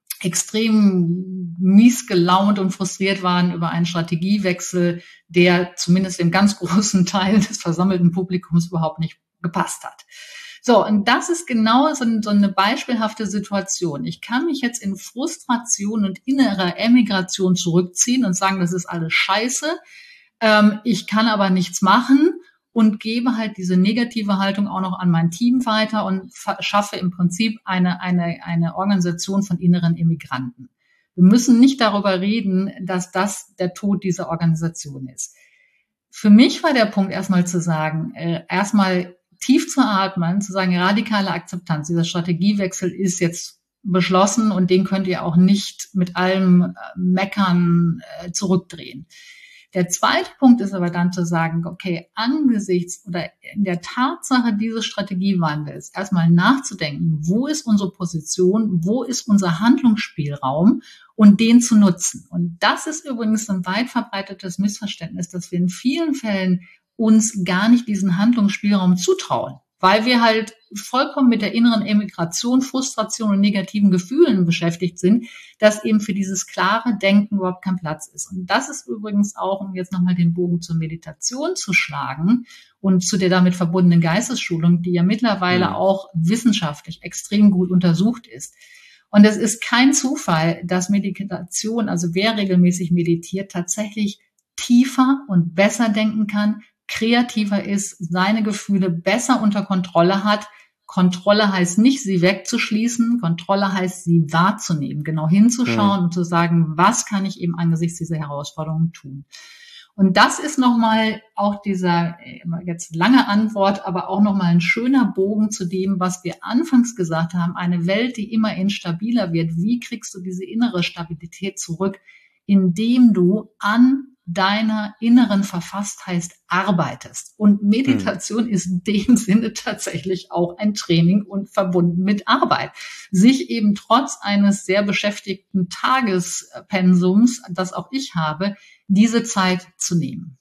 extrem mies gelaunt und frustriert waren über einen Strategiewechsel, der zumindest dem ganz großen Teil des versammelten Publikums überhaupt nicht gepasst hat. So, und das ist genau so, so eine beispielhafte Situation. Ich kann mich jetzt in Frustration und innerer Emigration zurückziehen und sagen, das ist alles scheiße. Ähm, ich kann aber nichts machen und gebe halt diese negative Haltung auch noch an mein Team weiter und schaffe im Prinzip eine, eine, eine Organisation von inneren Immigranten. Wir müssen nicht darüber reden, dass das der Tod dieser Organisation ist. Für mich war der Punkt erstmal zu sagen, äh, erstmal tief zu atmen, zu sagen, radikale Akzeptanz. Dieser Strategiewechsel ist jetzt beschlossen und den könnt ihr auch nicht mit allem äh, Meckern äh, zurückdrehen. Der zweite Punkt ist aber dann zu sagen, okay, angesichts oder in der Tatsache dieses Strategiewandels erstmal nachzudenken, wo ist unsere Position, wo ist unser Handlungsspielraum und den zu nutzen. Und das ist übrigens ein weit verbreitetes Missverständnis, dass wir in vielen Fällen uns gar nicht diesen Handlungsspielraum zutrauen, weil wir halt vollkommen mit der inneren Emigration, Frustration und negativen Gefühlen beschäftigt sind, dass eben für dieses klare Denken überhaupt kein Platz ist. Und das ist übrigens auch, um jetzt nochmal den Bogen zur Meditation zu schlagen und zu der damit verbundenen Geistesschulung, die ja mittlerweile mhm. auch wissenschaftlich extrem gut untersucht ist. Und es ist kein Zufall, dass Meditation, also wer regelmäßig meditiert, tatsächlich tiefer und besser denken kann, kreativer ist, seine Gefühle besser unter Kontrolle hat. Kontrolle heißt nicht, sie wegzuschließen. Kontrolle heißt, sie wahrzunehmen, genau hinzuschauen mhm. und zu sagen, was kann ich eben angesichts dieser Herausforderungen tun. Und das ist nochmal auch dieser, jetzt lange Antwort, aber auch nochmal ein schöner Bogen zu dem, was wir anfangs gesagt haben, eine Welt, die immer instabiler wird. Wie kriegst du diese innere Stabilität zurück, indem du an deiner inneren Verfasstheit arbeitest. Und Meditation hm. ist in dem Sinne tatsächlich auch ein Training und verbunden mit Arbeit. Sich eben trotz eines sehr beschäftigten Tagespensums, das auch ich habe, diese Zeit zu nehmen.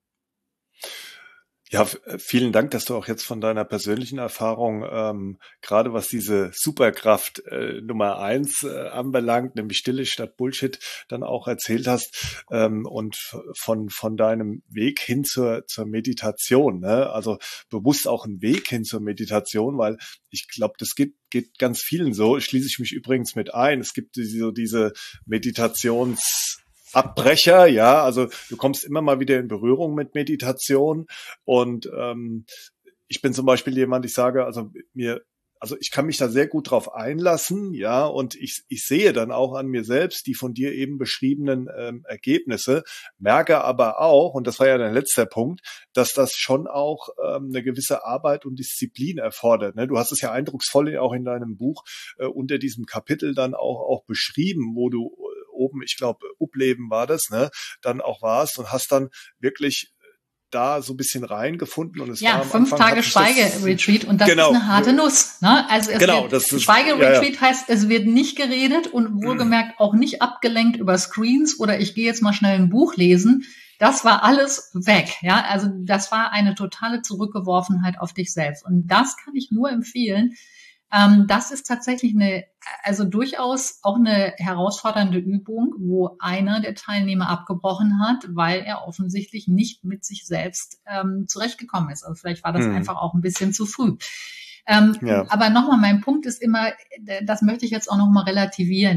Ja, vielen Dank, dass du auch jetzt von deiner persönlichen Erfahrung, ähm, gerade was diese Superkraft äh, Nummer eins äh, anbelangt, nämlich Stille statt Bullshit, dann auch erzählt hast ähm, und von von deinem Weg hin zur zur Meditation. Ne? Also bewusst auch ein Weg hin zur Meditation, weil ich glaube, das geht geht ganz vielen so. Schließe ich mich übrigens mit ein. Es gibt so diese Meditations Abbrecher, ja, also du kommst immer mal wieder in Berührung mit Meditation und ähm, ich bin zum Beispiel jemand, ich sage, also mir, also ich kann mich da sehr gut drauf einlassen, ja, und ich ich sehe dann auch an mir selbst die von dir eben beschriebenen ähm, Ergebnisse, merke aber auch, und das war ja dein letzter Punkt, dass das schon auch ähm, eine gewisse Arbeit und Disziplin erfordert. Ne? Du hast es ja eindrucksvoll auch in deinem Buch äh, unter diesem Kapitel dann auch auch beschrieben, wo du oben, ich glaube, Upleben war das, ne, dann auch warst und hast dann wirklich da so ein bisschen reingefunden und es ja, war am fünf Anfang Tage Schweige-Retreat und das genau. ist eine harte Nuss. Ne? Also es genau, wird, das ist, Schweige-Retreat ja, ja. heißt, es wird nicht geredet und wohlgemerkt auch nicht abgelenkt über Screens oder ich gehe jetzt mal schnell ein Buch lesen. Das war alles weg. Ja, also das war eine totale Zurückgeworfenheit auf dich selbst und das kann ich nur empfehlen. Ähm, das ist tatsächlich eine, also durchaus auch eine herausfordernde Übung, wo einer der Teilnehmer abgebrochen hat, weil er offensichtlich nicht mit sich selbst ähm, zurechtgekommen ist. Also vielleicht war das hm. einfach auch ein bisschen zu früh. Ähm, ja. Aber nochmal, mein Punkt ist immer, das möchte ich jetzt auch nochmal relativieren.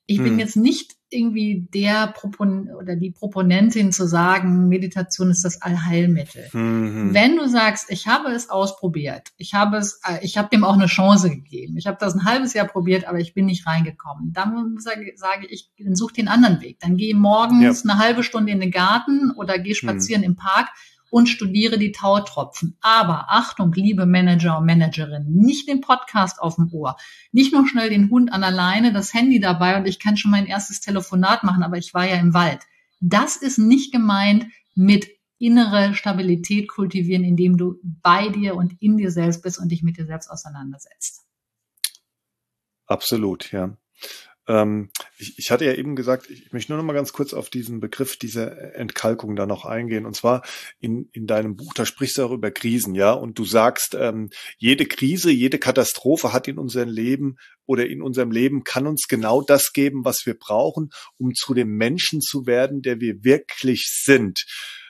Ich hm. bin jetzt nicht irgendwie der Propon oder die Proponentin zu sagen, Meditation ist das Allheilmittel. Hm. Wenn du sagst, ich habe es ausprobiert, ich habe es, ich habe dem auch eine Chance gegeben, ich habe das ein halbes Jahr probiert, aber ich bin nicht reingekommen, dann sage, sage ich, dann such den anderen Weg. Dann geh morgens ja. eine halbe Stunde in den Garten oder geh spazieren hm. im Park und studiere die Tautropfen. Aber Achtung, liebe Manager und Managerinnen, nicht den Podcast auf dem Ohr, nicht noch schnell den Hund an der Leine, das Handy dabei und ich kann schon mein erstes Telefonat machen, aber ich war ja im Wald. Das ist nicht gemeint mit innere Stabilität kultivieren, indem du bei dir und in dir selbst bist und dich mit dir selbst auseinandersetzt. Absolut, ja. Ähm, ich, ich hatte ja eben gesagt, ich, ich möchte nur noch mal ganz kurz auf diesen Begriff dieser Entkalkung da noch eingehen. Und zwar in, in deinem Buch, da sprichst du auch über Krisen, ja. Und du sagst, ähm, jede Krise, jede Katastrophe hat in unserem Leben oder in unserem Leben kann uns genau das geben, was wir brauchen, um zu dem Menschen zu werden, der wir wirklich sind.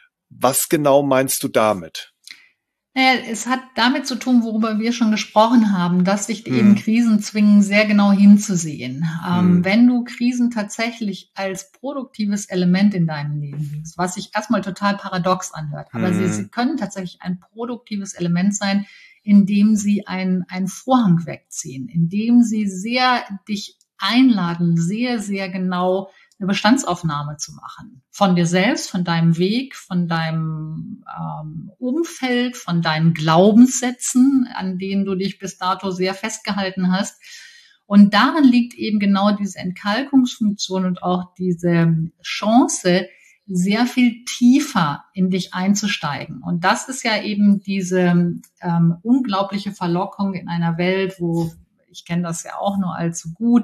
Was genau meinst du damit? Naja, es hat damit zu tun, worüber wir schon gesprochen haben, dass sich hm. eben Krisen zwingen, sehr genau hinzusehen. Hm. Ähm, wenn du Krisen tatsächlich als produktives Element in deinem Leben siehst, was sich erstmal total paradox anhört, aber hm. sie, sie können tatsächlich ein produktives Element sein, indem sie einen, einen Vorhang wegziehen, indem sie sehr dich einladen, sehr, sehr genau eine Bestandsaufnahme zu machen. Von dir selbst, von deinem Weg, von deinem ähm, Umfeld, von deinen Glaubenssätzen, an denen du dich bis dato sehr festgehalten hast. Und darin liegt eben genau diese Entkalkungsfunktion und auch diese Chance, sehr viel tiefer in dich einzusteigen. Und das ist ja eben diese ähm, unglaubliche Verlockung in einer Welt, wo, ich kenne das ja auch nur allzu gut,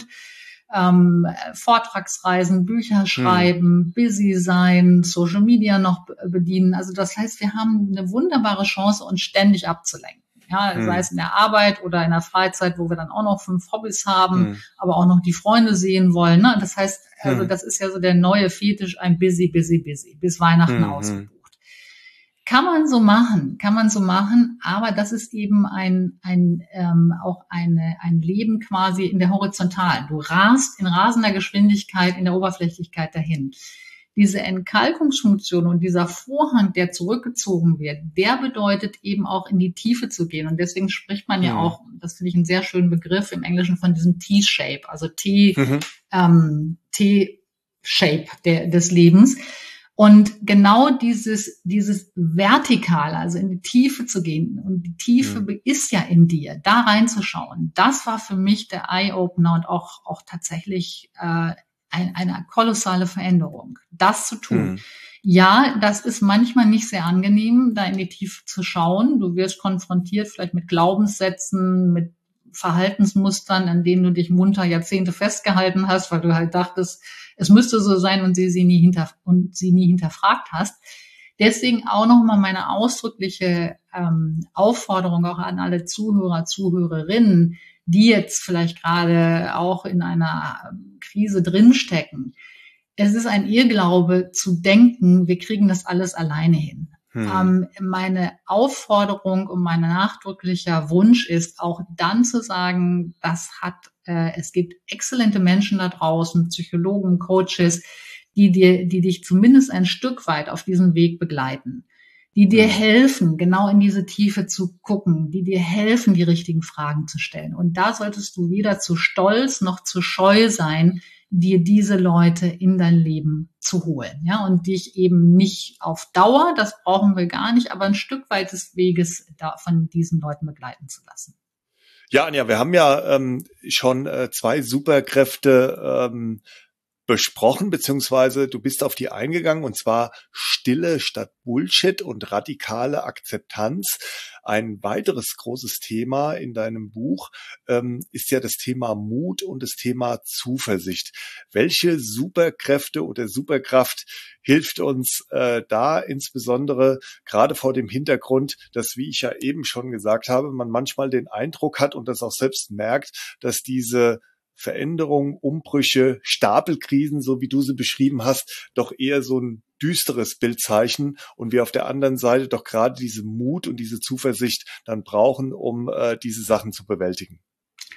Ähm, Vortragsreisen, Bücher schreiben, hm. busy sein, Social Media noch bedienen. Also das heißt, wir haben eine wunderbare Chance, uns ständig abzulenken. Ja, hm. sei es in der Arbeit oder in der Freizeit, wo wir dann auch noch fünf Hobbys haben, hm. aber auch noch die Freunde sehen wollen. Ne? Das heißt, also hm. das ist ja so der neue Fetisch, ein busy, busy, busy, bis Weihnachten hm. ausgebucht. Kann man so machen, kann man so machen, aber das ist eben ein, ein ähm, auch eine, ein Leben quasi in der Horizontalen. Du rast in rasender Geschwindigkeit in der Oberflächlichkeit dahin. Diese Entkalkungsfunktion und dieser Vorhang, der zurückgezogen wird, der bedeutet eben auch in die Tiefe zu gehen. Und deswegen spricht man ja, ja auch, das finde ich einen sehr schönen Begriff im Englischen, von diesem T-Shape, also T, mhm. ähm, T-Shape der, des Lebens. Und genau dieses, dieses Vertikale, also in die Tiefe zu gehen, und die Tiefe mhm. ist ja in dir, da reinzuschauen, das war für mich der Eye-Opener und auch, auch tatsächlich äh, ein, eine kolossale Veränderung, das zu tun. Mhm. Ja, das ist manchmal nicht sehr angenehm, da in die Tiefe zu schauen. Du wirst konfrontiert vielleicht mit Glaubenssätzen, mit Verhaltensmustern, an denen du dich munter Jahrzehnte festgehalten hast, weil du halt dachtest, es müsste so sein und sie, sie nie hinter, und sie nie hinterfragt hast. Deswegen auch nochmal meine ausdrückliche ähm, Aufforderung auch an alle Zuhörer, Zuhörerinnen, die jetzt vielleicht gerade auch in einer Krise drinstecken. Es ist ein Irrglaube zu denken, wir kriegen das alles alleine hin. Hm. Ähm, meine Aufforderung und mein nachdrücklicher Wunsch ist auch dann zu sagen, das hat, äh, es gibt exzellente Menschen da draußen, Psychologen, Coaches, die dir, die dich zumindest ein Stück weit auf diesem Weg begleiten, die dir hm. helfen, genau in diese Tiefe zu gucken, die dir helfen, die richtigen Fragen zu stellen. Und da solltest du weder zu stolz noch zu scheu sein, dir diese Leute in dein Leben zu holen, ja, und dich eben nicht auf Dauer, das brauchen wir gar nicht, aber ein Stück weit des Weges da von diesen Leuten begleiten zu lassen. Ja, Anja, wir haben ja ähm, schon äh, zwei Superkräfte ähm, besprochen, beziehungsweise du bist auf die eingegangen, und zwar Stille statt Bullshit und radikale Akzeptanz. Ein weiteres großes Thema in deinem Buch ähm, ist ja das Thema Mut und das Thema Zuversicht. Welche Superkräfte oder Superkraft hilft uns äh, da, insbesondere gerade vor dem Hintergrund, dass, wie ich ja eben schon gesagt habe, man manchmal den Eindruck hat und das auch selbst merkt, dass diese Veränderungen, Umbrüche, Stapelkrisen, so wie du sie beschrieben hast, doch eher so ein düsteres Bild zeichnen und wir auf der anderen Seite doch gerade diese Mut und diese Zuversicht dann brauchen, um äh, diese Sachen zu bewältigen.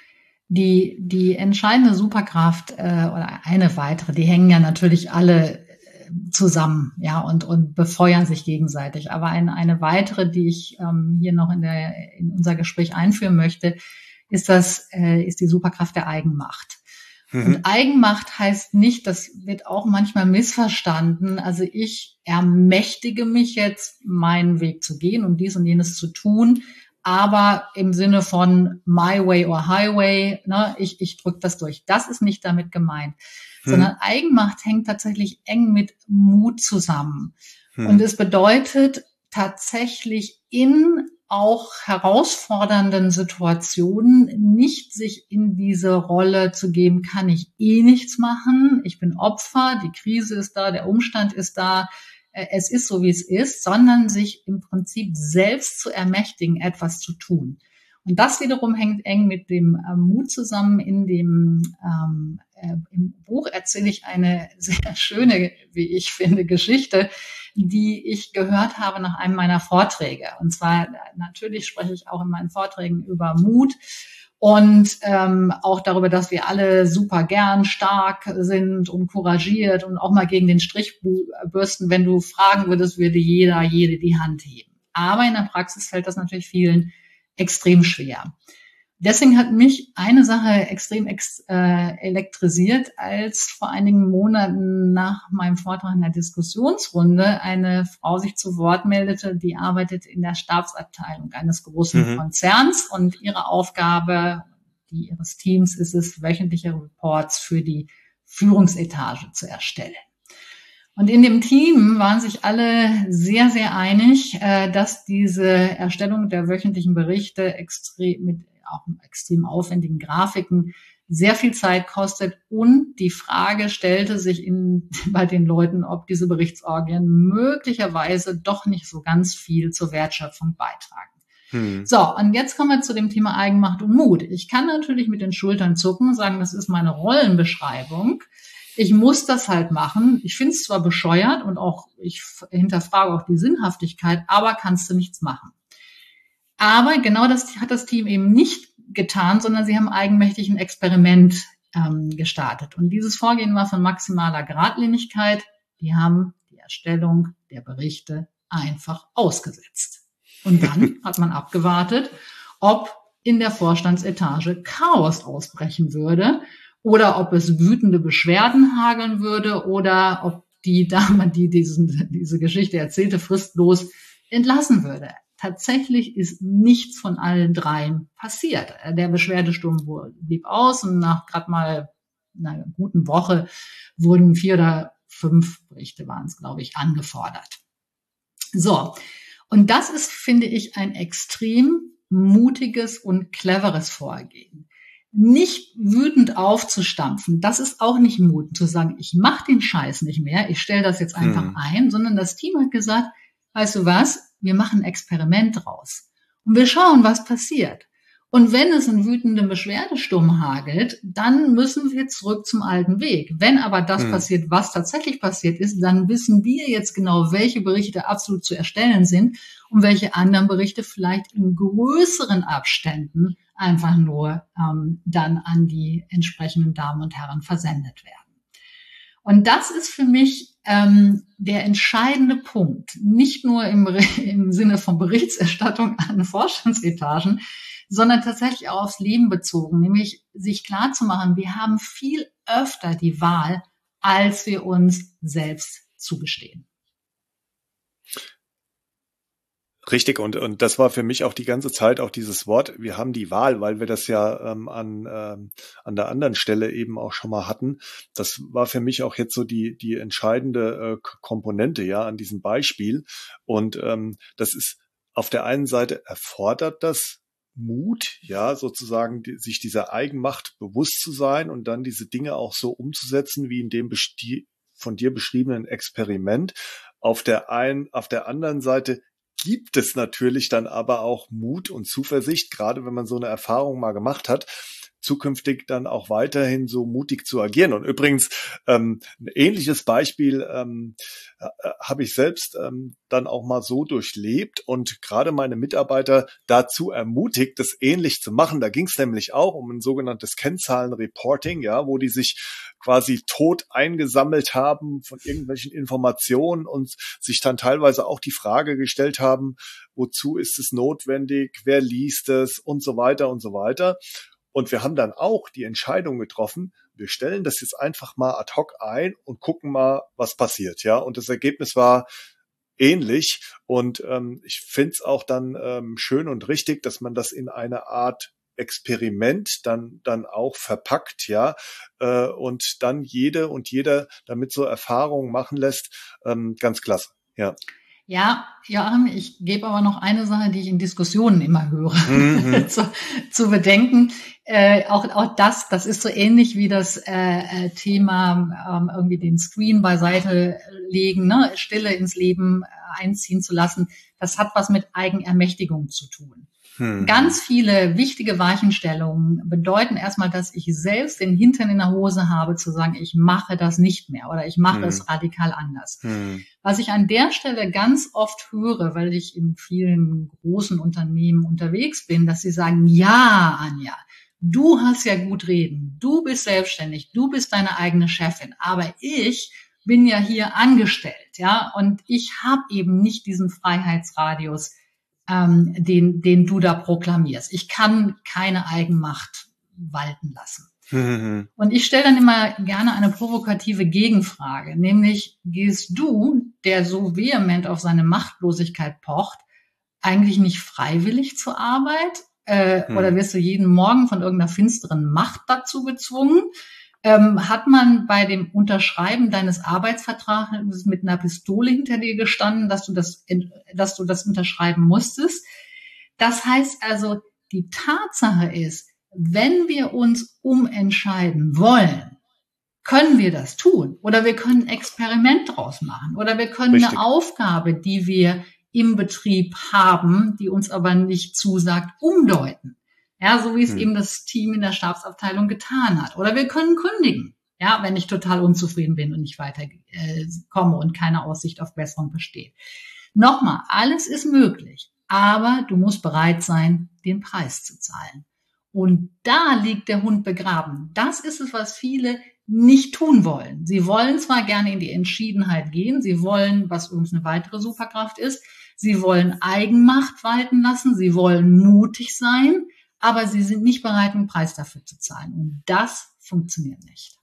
Die, die entscheidende Superkraft äh, oder eine weitere, die hängen ja natürlich alle zusammen, ja, und, und befeuern sich gegenseitig. Aber eine, eine weitere, die ich ähm, hier noch in der, in unser Gespräch einführen möchte, ist das, äh, ist die Superkraft der Eigenmacht. Mhm. Und Eigenmacht heißt nicht, das wird auch manchmal missverstanden. Also ich ermächtige mich jetzt, meinen Weg zu gehen und dies und jenes zu tun, aber im Sinne von my way or highway, ne, ich, ich drücke das durch. Das ist nicht damit gemeint. Hm. Sondern Eigenmacht hängt tatsächlich eng mit Mut zusammen. Hm. Und es bedeutet tatsächlich in auch herausfordernden Situationen nicht sich in diese Rolle zu geben, kann ich eh nichts machen, ich bin Opfer, die Krise ist da, der Umstand ist da, es ist so, wie es ist, sondern sich im Prinzip selbst zu ermächtigen, etwas zu tun. Und das wiederum hängt eng mit dem äh, Mut zusammen. In dem ähm, äh, im Buch erzähle ich eine sehr schöne, wie ich finde, Geschichte, die ich gehört habe nach einem meiner Vorträge. Und zwar, natürlich spreche ich auch in meinen Vorträgen über Mut und ähm, auch darüber, dass wir alle super gern stark sind und couragiert und auch mal gegen den Strich bürsten. Wenn du fragen würdest, würde jeder, jede die Hand heben. Aber in der Praxis fällt das natürlich vielen extrem schwer. Deswegen hat mich eine Sache extrem ex, äh, elektrisiert, als vor einigen Monaten nach meinem Vortrag in der Diskussionsrunde eine Frau sich zu Wort meldete, die arbeitet in der Stabsabteilung eines großen mhm. Konzerns und ihre Aufgabe, die ihres Teams ist es, wöchentliche Reports für die Führungsetage zu erstellen. Und in dem Team waren sich alle sehr, sehr einig, dass diese Erstellung der wöchentlichen Berichte extrem, mit auch extrem aufwendigen Grafiken sehr viel Zeit kostet. Und die Frage stellte sich in, bei den Leuten, ob diese Berichtsorgien möglicherweise doch nicht so ganz viel zur Wertschöpfung beitragen. Hm. So, und jetzt kommen wir zu dem Thema Eigenmacht und Mut. Ich kann natürlich mit den Schultern zucken und sagen, das ist meine Rollenbeschreibung. Ich muss das halt machen. Ich finde es zwar bescheuert und auch, ich hinterfrage auch die Sinnhaftigkeit, aber kannst du nichts machen. Aber genau das hat das Team eben nicht getan, sondern sie haben eigenmächtig ein Experiment ähm, gestartet. Und dieses Vorgehen war von maximaler Geradlinigkeit. Die haben die Erstellung der Berichte einfach ausgesetzt. Und dann hat man abgewartet, ob in der Vorstandsetage Chaos ausbrechen würde oder ob es wütende Beschwerden hageln würde oder ob die Dame, die diesen, diese Geschichte erzählte, fristlos entlassen würde. Tatsächlich ist nichts von allen dreien passiert. Der Beschwerdesturm blieb aus und nach gerade mal einer guten Woche wurden vier oder fünf Berichte, waren es, glaube ich, angefordert. So, und das ist, finde ich, ein extrem mutiges und cleveres Vorgehen. Nicht wütend aufzustampfen, das ist auch nicht Mut, zu sagen, ich mache den Scheiß nicht mehr, ich stelle das jetzt einfach hm. ein, sondern das Team hat gesagt, weißt du was, wir machen ein Experiment draus und wir schauen, was passiert. Und wenn es einen wütenden Beschwerdesturm hagelt, dann müssen wir zurück zum alten Weg. Wenn aber das hm. passiert, was tatsächlich passiert ist, dann wissen wir jetzt genau, welche Berichte absolut zu erstellen sind und welche anderen Berichte vielleicht in größeren Abständen einfach nur ähm, dann an die entsprechenden Damen und Herren versendet werden. Und das ist für mich ähm, der entscheidende Punkt, nicht nur im, im Sinne von Berichterstattung an Vorstandsetagen, sondern tatsächlich auch aufs Leben bezogen, nämlich sich klarzumachen, wir haben viel öfter die Wahl, als wir uns selbst zugestehen. Richtig, und und das war für mich auch die ganze Zeit auch dieses Wort, wir haben die Wahl, weil wir das ja ähm, an ähm, an der anderen Stelle eben auch schon mal hatten. Das war für mich auch jetzt so die die entscheidende äh, Komponente, ja, an diesem Beispiel. Und ähm, das ist auf der einen Seite erfordert das Mut, ja, sozusagen die, sich dieser Eigenmacht bewusst zu sein und dann diese Dinge auch so umzusetzen, wie in dem besti- von dir beschriebenen Experiment. Auf der einen, auf der anderen Seite gibt es natürlich dann aber auch Mut und Zuversicht, gerade wenn man so eine Erfahrung mal gemacht hat, zukünftig dann auch weiterhin so mutig zu agieren. Und übrigens ähm, ein ähnliches Beispiel ähm, äh, habe ich selbst ähm, dann auch mal so durchlebt und gerade meine Mitarbeiter dazu ermutigt, das ähnlich zu machen. Da ging es nämlich auch um ein sogenanntes Kennzahlenreporting, ja, wo die sich quasi tot eingesammelt haben von irgendwelchen Informationen und sich dann teilweise auch die Frage gestellt haben, wozu ist es notwendig, wer liest es und so weiter und so weiter. Und wir haben dann auch die Entscheidung getroffen, wir stellen das jetzt einfach mal ad hoc ein und gucken mal, was passiert, ja. Und das Ergebnis war ähnlich. Und ähm, ich finde es auch dann ähm, schön und richtig, dass man das in eine Art Experiment dann dann auch verpackt, ja, äh, und dann jede und jeder damit so Erfahrungen machen lässt. Ähm, ganz klasse, ja. Ja, Joachim, ich gebe aber noch eine Sache, die ich in Diskussionen immer höre, mhm. zu, zu bedenken. Äh, auch, auch das, das ist so ähnlich wie das äh, Thema ähm, irgendwie den Screen beiseite legen, ne? Stille ins Leben einziehen zu lassen. Das hat was mit Eigenermächtigung zu tun. Hm. Ganz viele wichtige Weichenstellungen bedeuten erstmal, dass ich selbst den Hintern in der Hose habe, zu sagen, ich mache das nicht mehr oder ich mache hm. es radikal anders. Hm. Was ich an der Stelle ganz oft höre, weil ich in vielen großen Unternehmen unterwegs bin, dass sie sagen, ja, Anja, du hast ja gut reden, du bist selbstständig, du bist deine eigene Chefin, aber ich bin ja hier angestellt, ja, und ich habe eben nicht diesen Freiheitsradius, ähm, den, den du da proklamierst. Ich kann keine Eigenmacht walten lassen. Mhm. Und ich stelle dann immer gerne eine provokative Gegenfrage, nämlich gehst du, der so vehement auf seine Machtlosigkeit pocht, eigentlich nicht freiwillig zur Arbeit? Äh, mhm. Oder wirst du jeden Morgen von irgendeiner finsteren Macht dazu gezwungen? Ähm, hat man bei dem Unterschreiben deines Arbeitsvertrags mit einer Pistole hinter dir gestanden, dass du das, dass du das unterschreiben musstest? Das heißt also, die Tatsache ist, wenn wir uns umentscheiden wollen, können wir das tun. Oder wir können ein Experiment draus machen. Oder wir können Richtig. Eine Aufgabe, die wir im Betrieb haben, die uns aber nicht zusagt, umdeuten. Ja, so wie es hm. eben das Team in der Stabsabteilung getan hat. Oder wir können kündigen, ja, wenn ich total unzufrieden bin und nicht weiter äh, komme und keine Aussicht auf Besserung besteht. Nochmal, alles ist möglich, aber du musst bereit sein, den Preis zu zahlen. Und da liegt der Hund begraben. Das ist es, was viele nicht tun wollen. Sie wollen zwar gerne in die Entschiedenheit gehen, sie wollen, was übrigens eine weitere Superkraft ist, sie wollen Eigenmacht walten lassen, sie wollen mutig sein, aber sie sind nicht bereit, einen Preis dafür zu zahlen. Und das funktioniert nicht.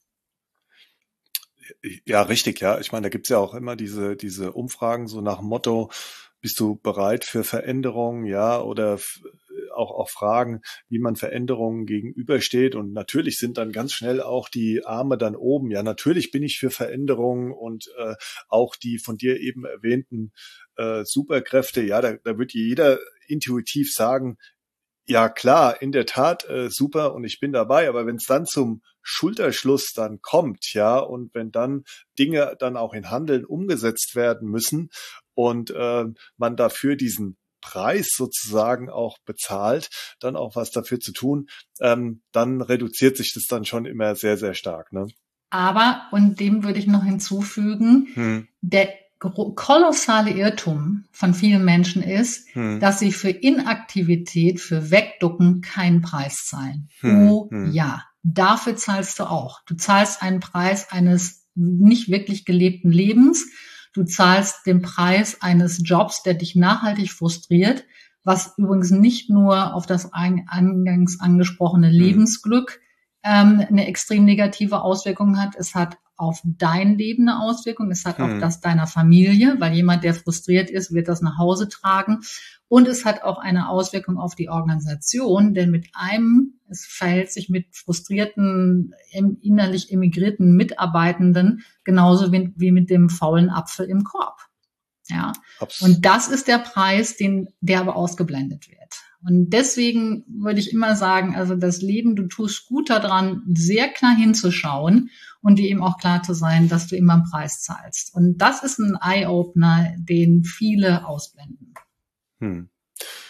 Ja, richtig, ja. Ich meine, da gibt's ja auch immer diese diese Umfragen so nach dem Motto, bist du bereit für Veränderungen, ja, oder f- auch auch Fragen, wie man Veränderungen gegenübersteht. Und natürlich sind dann ganz schnell auch die Arme dann oben. Ja, natürlich bin ich für Veränderungen und äh, auch die von dir eben erwähnten äh, Superkräfte. Ja, da, da wird jeder intuitiv sagen, ja klar, in der Tat äh, super und ich bin dabei, aber wenn es dann zum Schulterschluss dann kommt, ja, und wenn dann Dinge dann auch in Handeln umgesetzt werden müssen und äh, man dafür diesen Preis sozusagen auch bezahlt, dann auch was dafür zu tun, ähm, dann reduziert sich das dann schon immer sehr, sehr stark, ne? Aber, und dem würde ich noch hinzufügen, hm. der kolossale Irrtum von vielen Menschen ist, hm. dass sie für Inaktivität, für Wegducken keinen Preis zahlen. Hm. Oh hm. ja, dafür zahlst du auch. Du zahlst einen Preis eines nicht wirklich gelebten Lebens. Du zahlst den Preis eines Jobs, der dich nachhaltig frustriert, was übrigens nicht nur auf das eingangs angesprochene hm. Lebensglück ähm, eine extrem negative Auswirkung hat. Es hat auf dein Leben eine Auswirkung, es hat hm. auf das deiner Familie, weil jemand, der frustriert ist, wird das nach Hause tragen. Und es hat auch eine Auswirkung auf die Organisation, denn mit einem, es verhält sich mit frustrierten, innerlich emigrierten Mitarbeitenden genauso wie, wie mit dem faulen Apfel im Korb. Ja. Ups. Und das ist der Preis, den, der aber ausgeblendet wird. Und deswegen würde ich immer sagen, also das Leben, du tust gut daran, sehr klar hinzuschauen und dir eben auch klar zu sein, dass du immer einen Preis zahlst. Und das ist ein Eye-Opener, den viele ausblenden. Hm.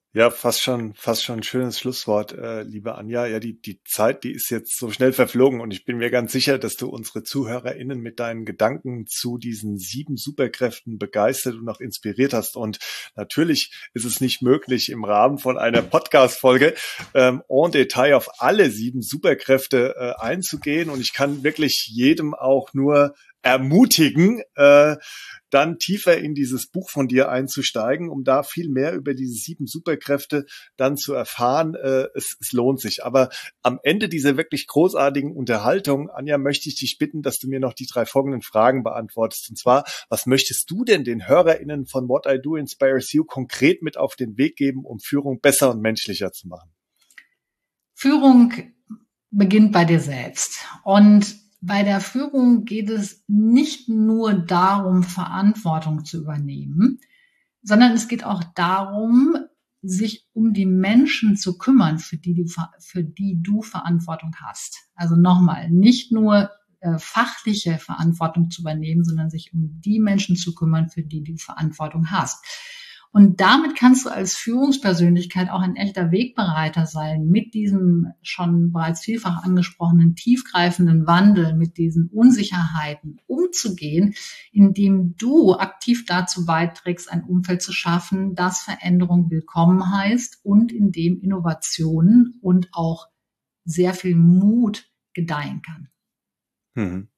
Ja, fast schon, fast schon ein schönes Schlusswort, äh, liebe Anja. Ja, die, die Zeit, die ist jetzt so schnell verflogen und ich bin mir ganz sicher, dass du unsere ZuhörerInnen mit deinen Gedanken zu diesen sieben Superkräften begeistert und auch inspiriert hast. Und natürlich ist es nicht möglich, im Rahmen von einer Podcast-Folge ähm, en Detail auf alle sieben Superkräfte äh, einzugehen. Und ich kann wirklich jedem auch nur ermutigen, äh, dann tiefer in dieses Buch von dir einzusteigen, um da viel mehr über diese sieben Superkräfte dann zu erfahren. Äh, es, es lohnt sich. Aber am Ende dieser wirklich großartigen Unterhaltung, Anja, möchte ich dich bitten, dass du mir noch die drei folgenden Fragen beantwortest. Und zwar, was möchtest du denn den HörerInnen von What I Do Inspires You konkret mit auf den Weg geben, um Führung besser und menschlicher zu machen? Führung beginnt bei dir selbst. Und bei der Führung geht es nicht nur darum, Verantwortung zu übernehmen, sondern es geht auch darum, sich um die Menschen zu kümmern, für die du, für die du Verantwortung hast. Also nochmal, nicht nur äh, fachliche Verantwortung zu übernehmen, sondern sich um die Menschen zu kümmern, für die du Verantwortung hast. Und damit kannst du als Führungspersönlichkeit auch ein echter Wegbereiter sein, mit diesem schon bereits vielfach angesprochenen tiefgreifenden Wandel, mit diesen Unsicherheiten umzugehen, indem du aktiv dazu beiträgst, ein Umfeld zu schaffen, das Veränderung willkommen heißt und in dem Innovationen und auch sehr viel Mut gedeihen kann. Hm.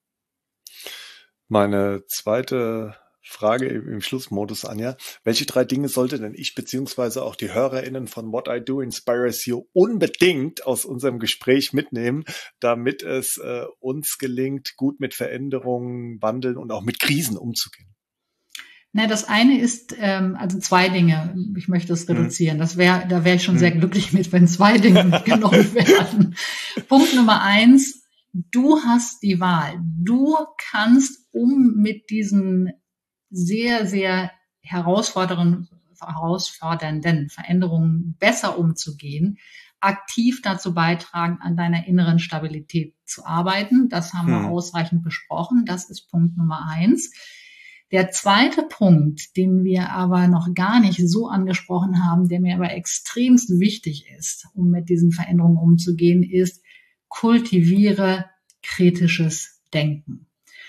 Meine zweite Frage im Schlussmodus, Anja. Welche drei Dinge sollte denn ich beziehungsweise auch die HörerInnen von What I Do Inspires You unbedingt aus unserem Gespräch mitnehmen, damit es äh, uns gelingt, gut mit Veränderungen, Wandeln und auch mit Krisen umzugehen? Na, das eine ist, ähm, also zwei Dinge. Ich möchte es reduzieren. Das wäre, da wäre ich schon hm. sehr glücklich mit, wenn zwei Dinge mitgenommen werden. Punkt Nummer eins. Du hast die Wahl. Du kannst, um mit diesen sehr, sehr herausfordernden, herausfordernden Veränderungen besser umzugehen, aktiv dazu beitragen, an deiner inneren Stabilität zu arbeiten. Das haben hm. wir ausreichend besprochen. Das ist Punkt Nummer eins. Der zweite Punkt, den wir aber noch gar nicht so angesprochen haben, der mir aber extremst wichtig ist, um mit diesen Veränderungen umzugehen, ist, kultiviere kritisches Denken.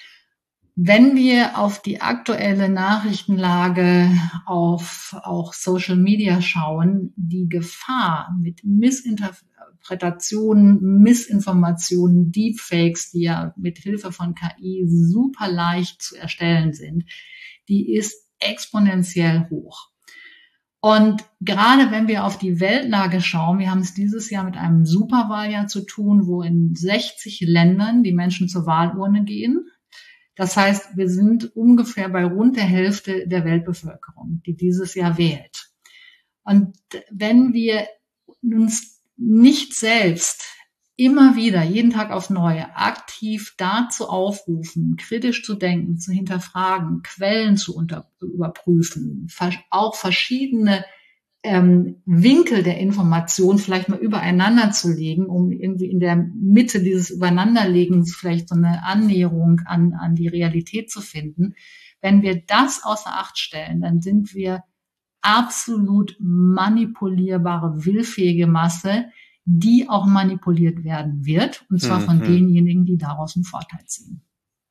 Wenn wir auf die aktuelle Nachrichtenlage, auf auch Social Media schauen, die Gefahr mit Missinterpretationen, Missinformationen, Deepfakes, die ja mit Hilfe von K I super leicht zu erstellen sind, die ist exponentiell hoch. Und gerade wenn wir auf die Weltlage schauen, wir haben es dieses Jahr mit einem Superwahljahr zu tun, wo in sechzig Ländern die Menschen zur Wahlurne gehen. Das heißt, wir sind ungefähr bei rund der Hälfte der Weltbevölkerung, die dieses Jahr wählt. Und wenn wir uns nicht selbst immer wieder, jeden Tag aufs Neue, aktiv dazu aufrufen, kritisch zu denken, zu hinterfragen, Quellen zu unter- überprüfen, auch verschiedene ähm, Winkel der Information vielleicht mal übereinander zu legen, um irgendwie in der Mitte dieses Übereinanderlegens vielleicht so eine Annäherung an, an die Realität zu finden. Wenn wir das außer Acht stellen, dann sind wir absolut manipulierbare, willfähige Masse, die auch manipuliert werden wird, und zwar von mhm. denjenigen, die daraus einen Vorteil ziehen.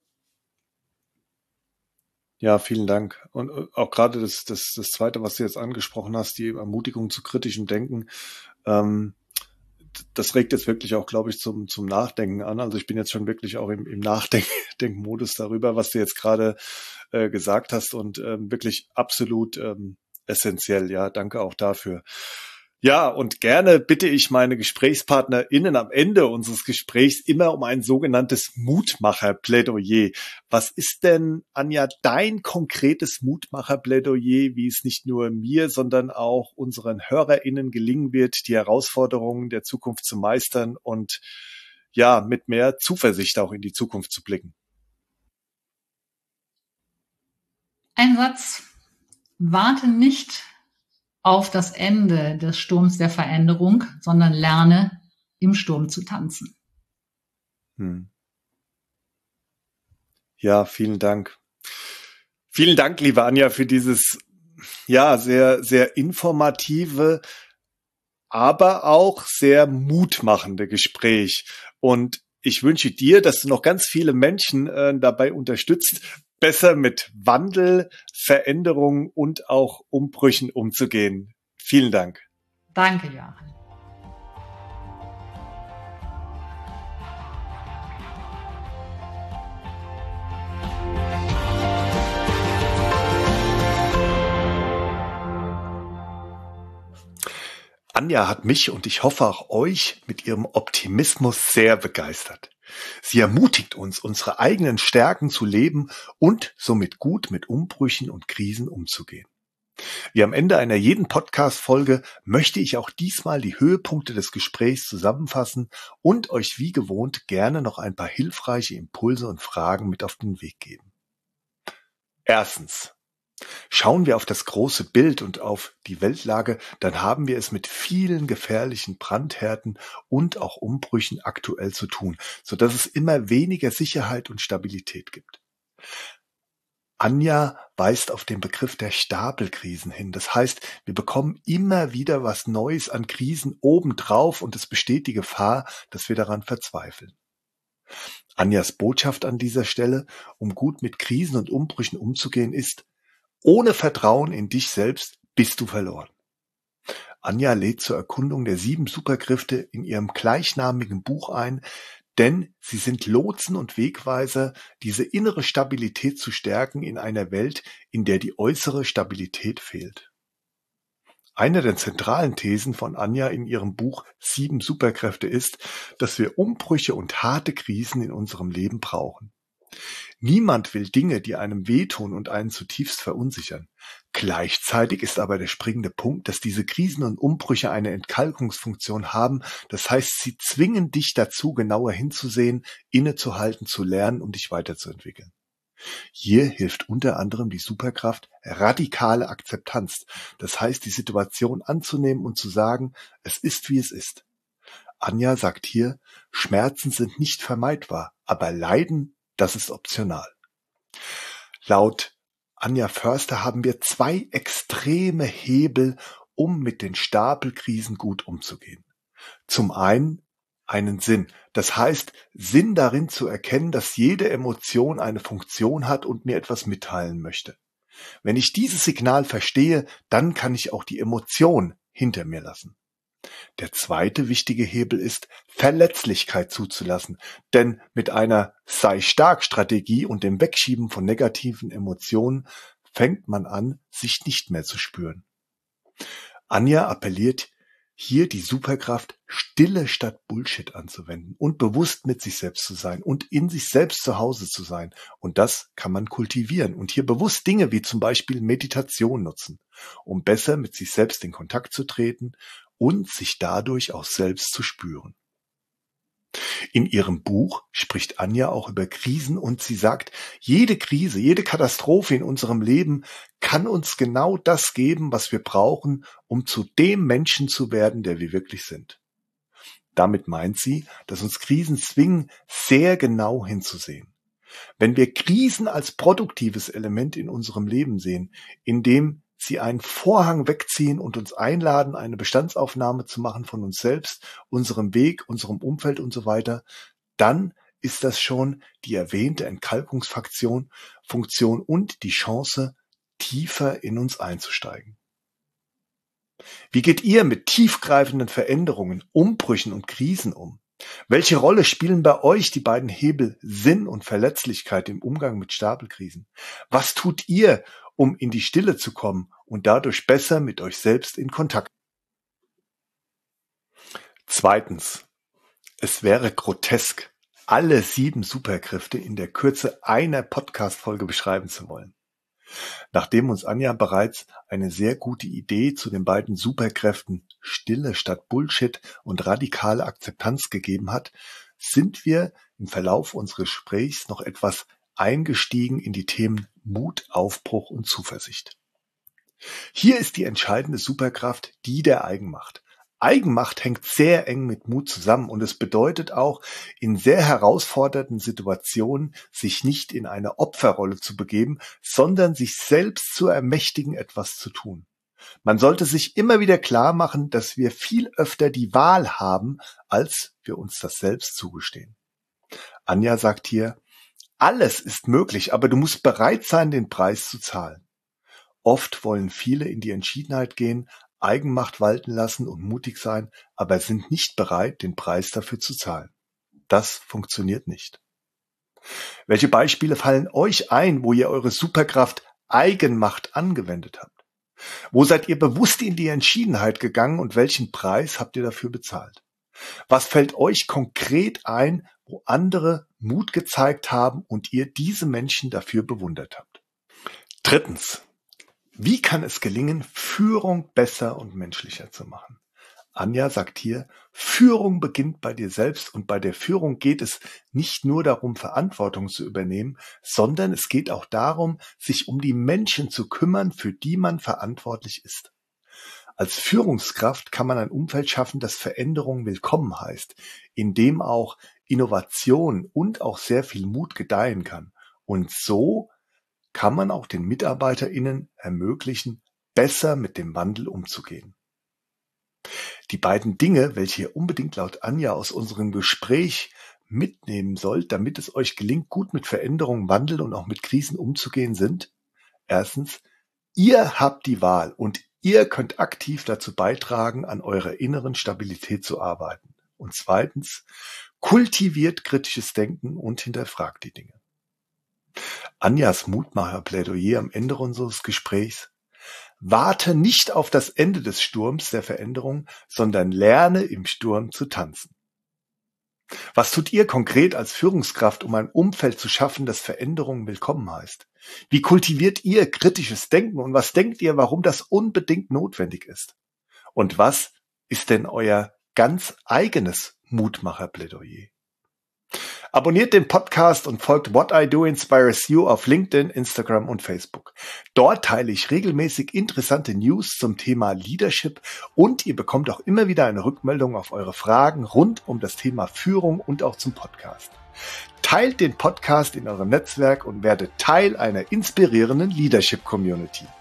Ja, vielen Dank. Und auch gerade das, das, das Zweite, was du jetzt angesprochen hast, die Ermutigung zu kritischem Denken, ähm, das regt jetzt wirklich auch, glaube ich, zum, zum Nachdenken an. Also ich bin jetzt schon wirklich auch im, im Nachdenkmodus darüber, was du jetzt gerade äh, gesagt hast, und ähm, wirklich absolut ähm, essentiell. Ja, danke auch dafür. Ja, und gerne bitte ich meine GesprächspartnerInnen am Ende unseres Gesprächs immer um ein sogenanntes Mutmacher-Plädoyer. Was ist denn, Anja, dein konkretes Mutmacher-Plädoyer, wie es nicht nur mir, sondern auch unseren HörerInnen gelingen wird, die Herausforderungen der Zukunft zu meistern und ja, mit mehr Zuversicht auch in die Zukunft zu blicken? Ein Satz: Warte nicht auf das Ende des Sturms der Veränderung, sondern lerne, im Sturm zu tanzen. Hm. Ja, vielen Dank. Vielen Dank, liebe Anja, für dieses ja, sehr, sehr informative, aber auch sehr mutmachende Gespräch. Und ich wünsche dir, dass du noch ganz viele Menschen äh, dabei unterstützt, besser mit Wandel, Veränderungen und auch Umbrüchen umzugehen. Vielen Dank. Danke, Joachim. Anja hat mich und ich hoffe auch euch mit ihrem Optimismus sehr begeistert. Sie ermutigt uns, unsere eigenen Stärken zu leben und somit gut mit Umbrüchen und Krisen umzugehen. Wie am Ende einer jeden Podcast-Folge möchte ich auch diesmal die Höhepunkte des Gesprächs zusammenfassen und euch wie gewohnt gerne noch ein paar hilfreiche Impulse und Fragen mit auf den Weg geben. Erstens. Schauen wir auf das große Bild und auf die Weltlage, dann haben wir es mit vielen gefährlichen Brandhärten und auch Umbrüchen aktuell zu tun, sodass es immer weniger Sicherheit und Stabilität gibt. Anja weist auf den Begriff der Stapelkrisen hin. Das heißt, wir bekommen immer wieder was Neues an Krisen obendrauf und es besteht die Gefahr, dass wir daran verzweifeln. Anjas Botschaft an dieser Stelle, um gut mit Krisen und Umbrüchen umzugehen, ist: Ohne Vertrauen in dich selbst bist du verloren. Anja lädt zur Erkundung der sieben Superkräfte in ihrem gleichnamigen Buch ein, denn sie sind Lotsen und Wegweiser, diese innere Stabilität zu stärken in einer Welt, in der die äußere Stabilität fehlt. Eine der zentralen Thesen von Anja in ihrem Buch Sieben Superkräfte ist, dass wir Umbrüche und harte Krisen in unserem Leben brauchen. Niemand will Dinge, die einem wehtun und einen zutiefst verunsichern. Gleichzeitig ist aber der springende Punkt, dass diese Krisen und Umbrüche eine Entkalkungsfunktion haben. Das heißt, sie zwingen dich dazu, genauer hinzusehen, innezuhalten, zu lernen und dich weiterzuentwickeln. Hier hilft unter anderem die Superkraft radikale Akzeptanz. Das heißt, die Situation anzunehmen und zu sagen, es ist, wie es ist. Anja sagt hier, Schmerzen sind nicht vermeidbar, aber Leiden, das ist optional. Laut Anja Förster haben wir zwei extreme Hebel, um mit den Stapelkrisen gut umzugehen. Zum einen einen Sinn. Das heißt, Sinn darin zu erkennen, dass jede Emotion eine Funktion hat und mir etwas mitteilen möchte. Wenn ich dieses Signal verstehe, dann kann ich auch die Emotion hinter mir lassen. Der zweite wichtige Hebel ist, Verletzlichkeit zuzulassen, denn mit einer Sei-stark-Strategie und dem Wegschieben von negativen Emotionen fängt man an, sich nicht mehr zu spüren. Anja appelliert hier die Superkraft, Stille statt Bullshit anzuwenden und bewusst mit sich selbst zu sein und in sich selbst zu Hause zu sein. Und das kann man kultivieren und hier bewusst Dinge wie zum Beispiel Meditation nutzen, um besser mit sich selbst in Kontakt zu treten und sich dadurch auch selbst zu spüren. In ihrem Buch spricht Anja auch über Krisen und sie sagt, jede Krise, jede Katastrophe in unserem Leben kann uns genau das geben, was wir brauchen, um zu dem Menschen zu werden, der wir wirklich sind. Damit meint sie, dass uns Krisen zwingen, sehr genau hinzusehen. Wenn wir Krisen als produktives Element in unserem Leben sehen, in dem sie einen Vorhang wegziehen und uns einladen, eine Bestandsaufnahme zu machen von uns selbst, unserem Weg, unserem Umfeld und so weiter, dann ist das schon die erwähnte Entkalkungsfunktion Funktion und die Chance, tiefer in uns einzusteigen. Wie geht ihr mit tiefgreifenden Veränderungen, Umbrüchen und Krisen um? Welche Rolle spielen bei euch die beiden Hebel Sinn und Verletzlichkeit im Umgang mit Stapelkrisen? Was tut ihr, um in die Stille zu kommen und dadurch besser mit euch selbst in Kontakt? Zweitens. Es wäre grotesk, alle sieben Superkräfte in der Kürze einer Podcast-Folge beschreiben zu wollen. Nachdem uns Anja bereits eine sehr gute Idee zu den beiden Superkräften Stille statt Bullshit und radikale Akzeptanz gegeben hat, sind wir im Verlauf unseres Gesprächs noch etwas eingestiegen in die Themen Mut, Aufbruch und Zuversicht. Hier ist die entscheidende Superkraft die der Eigenmacht. Eigenmacht hängt sehr eng mit Mut zusammen und es bedeutet auch, in sehr herausfordernden Situationen sich nicht in eine Opferrolle zu begeben, sondern sich selbst zu ermächtigen, etwas zu tun. Man sollte sich immer wieder klar machen, dass wir viel öfter die Wahl haben, als wir uns das selbst zugestehen. Anja sagt hier, alles ist möglich, aber du musst bereit sein, den Preis zu zahlen. Oft wollen viele in die Entschiedenheit gehen, Eigenmacht walten lassen und mutig sein, aber sind nicht bereit, den Preis dafür zu zahlen. Das funktioniert nicht. Welche Beispiele fallen euch ein, wo ihr eure Superkraft Eigenmacht angewendet habt? Wo seid ihr bewusst in die Entschiedenheit gegangen und welchen Preis habt ihr dafür bezahlt? Was fällt euch konkret ein, wo andere Mut gezeigt haben und ihr diese Menschen dafür bewundert habt? Drittens. Wie kann es gelingen, Führung besser und menschlicher zu machen? Anja sagt hier, Führung beginnt bei dir selbst und bei der Führung geht es nicht nur darum, Verantwortung zu übernehmen, sondern es geht auch darum, sich um die Menschen zu kümmern, für die man verantwortlich ist. Als Führungskraft kann man ein Umfeld schaffen, das Veränderung willkommen heißt, in dem auch Innovation und auch sehr viel Mut gedeihen kann. Und so kann man auch den MitarbeiterInnen ermöglichen, besser mit dem Wandel umzugehen. Die beiden Dinge, welche ihr unbedingt laut Anja aus unserem Gespräch mitnehmen sollt, damit es euch gelingt, gut mit Veränderungen, Wandel und auch mit Krisen umzugehen, sind: Erstens, ihr habt die Wahl und ihr könnt aktiv dazu beitragen, an eurer inneren Stabilität zu arbeiten. Und zweitens, kultiviert kritisches Denken und hinterfragt die Dinge. Anjas Mutmacher-Plädoyer am Ende unseres Gesprächs: Warte nicht auf das Ende des Sturms der Veränderung, sondern lerne im Sturm zu tanzen. Was tut ihr konkret als Führungskraft, um ein Umfeld zu schaffen, das Veränderungen willkommen heißt? Wie kultiviert ihr kritisches Denken und was denkt ihr, warum das unbedingt notwendig ist? Und was ist denn euer ganz eigenes Mutmacher-Plädoyer? Abonniert den Podcast und folgt What I Do Inspires You auf LinkedIn, Instagram und Facebook. Dort teile ich regelmäßig interessante News zum Thema Leadership und ihr bekommt auch immer wieder eine Rückmeldung auf eure Fragen rund um das Thema Führung und auch zum Podcast. Teilt den Podcast in eurem Netzwerk und werdet Teil einer inspirierenden Leadership-Community.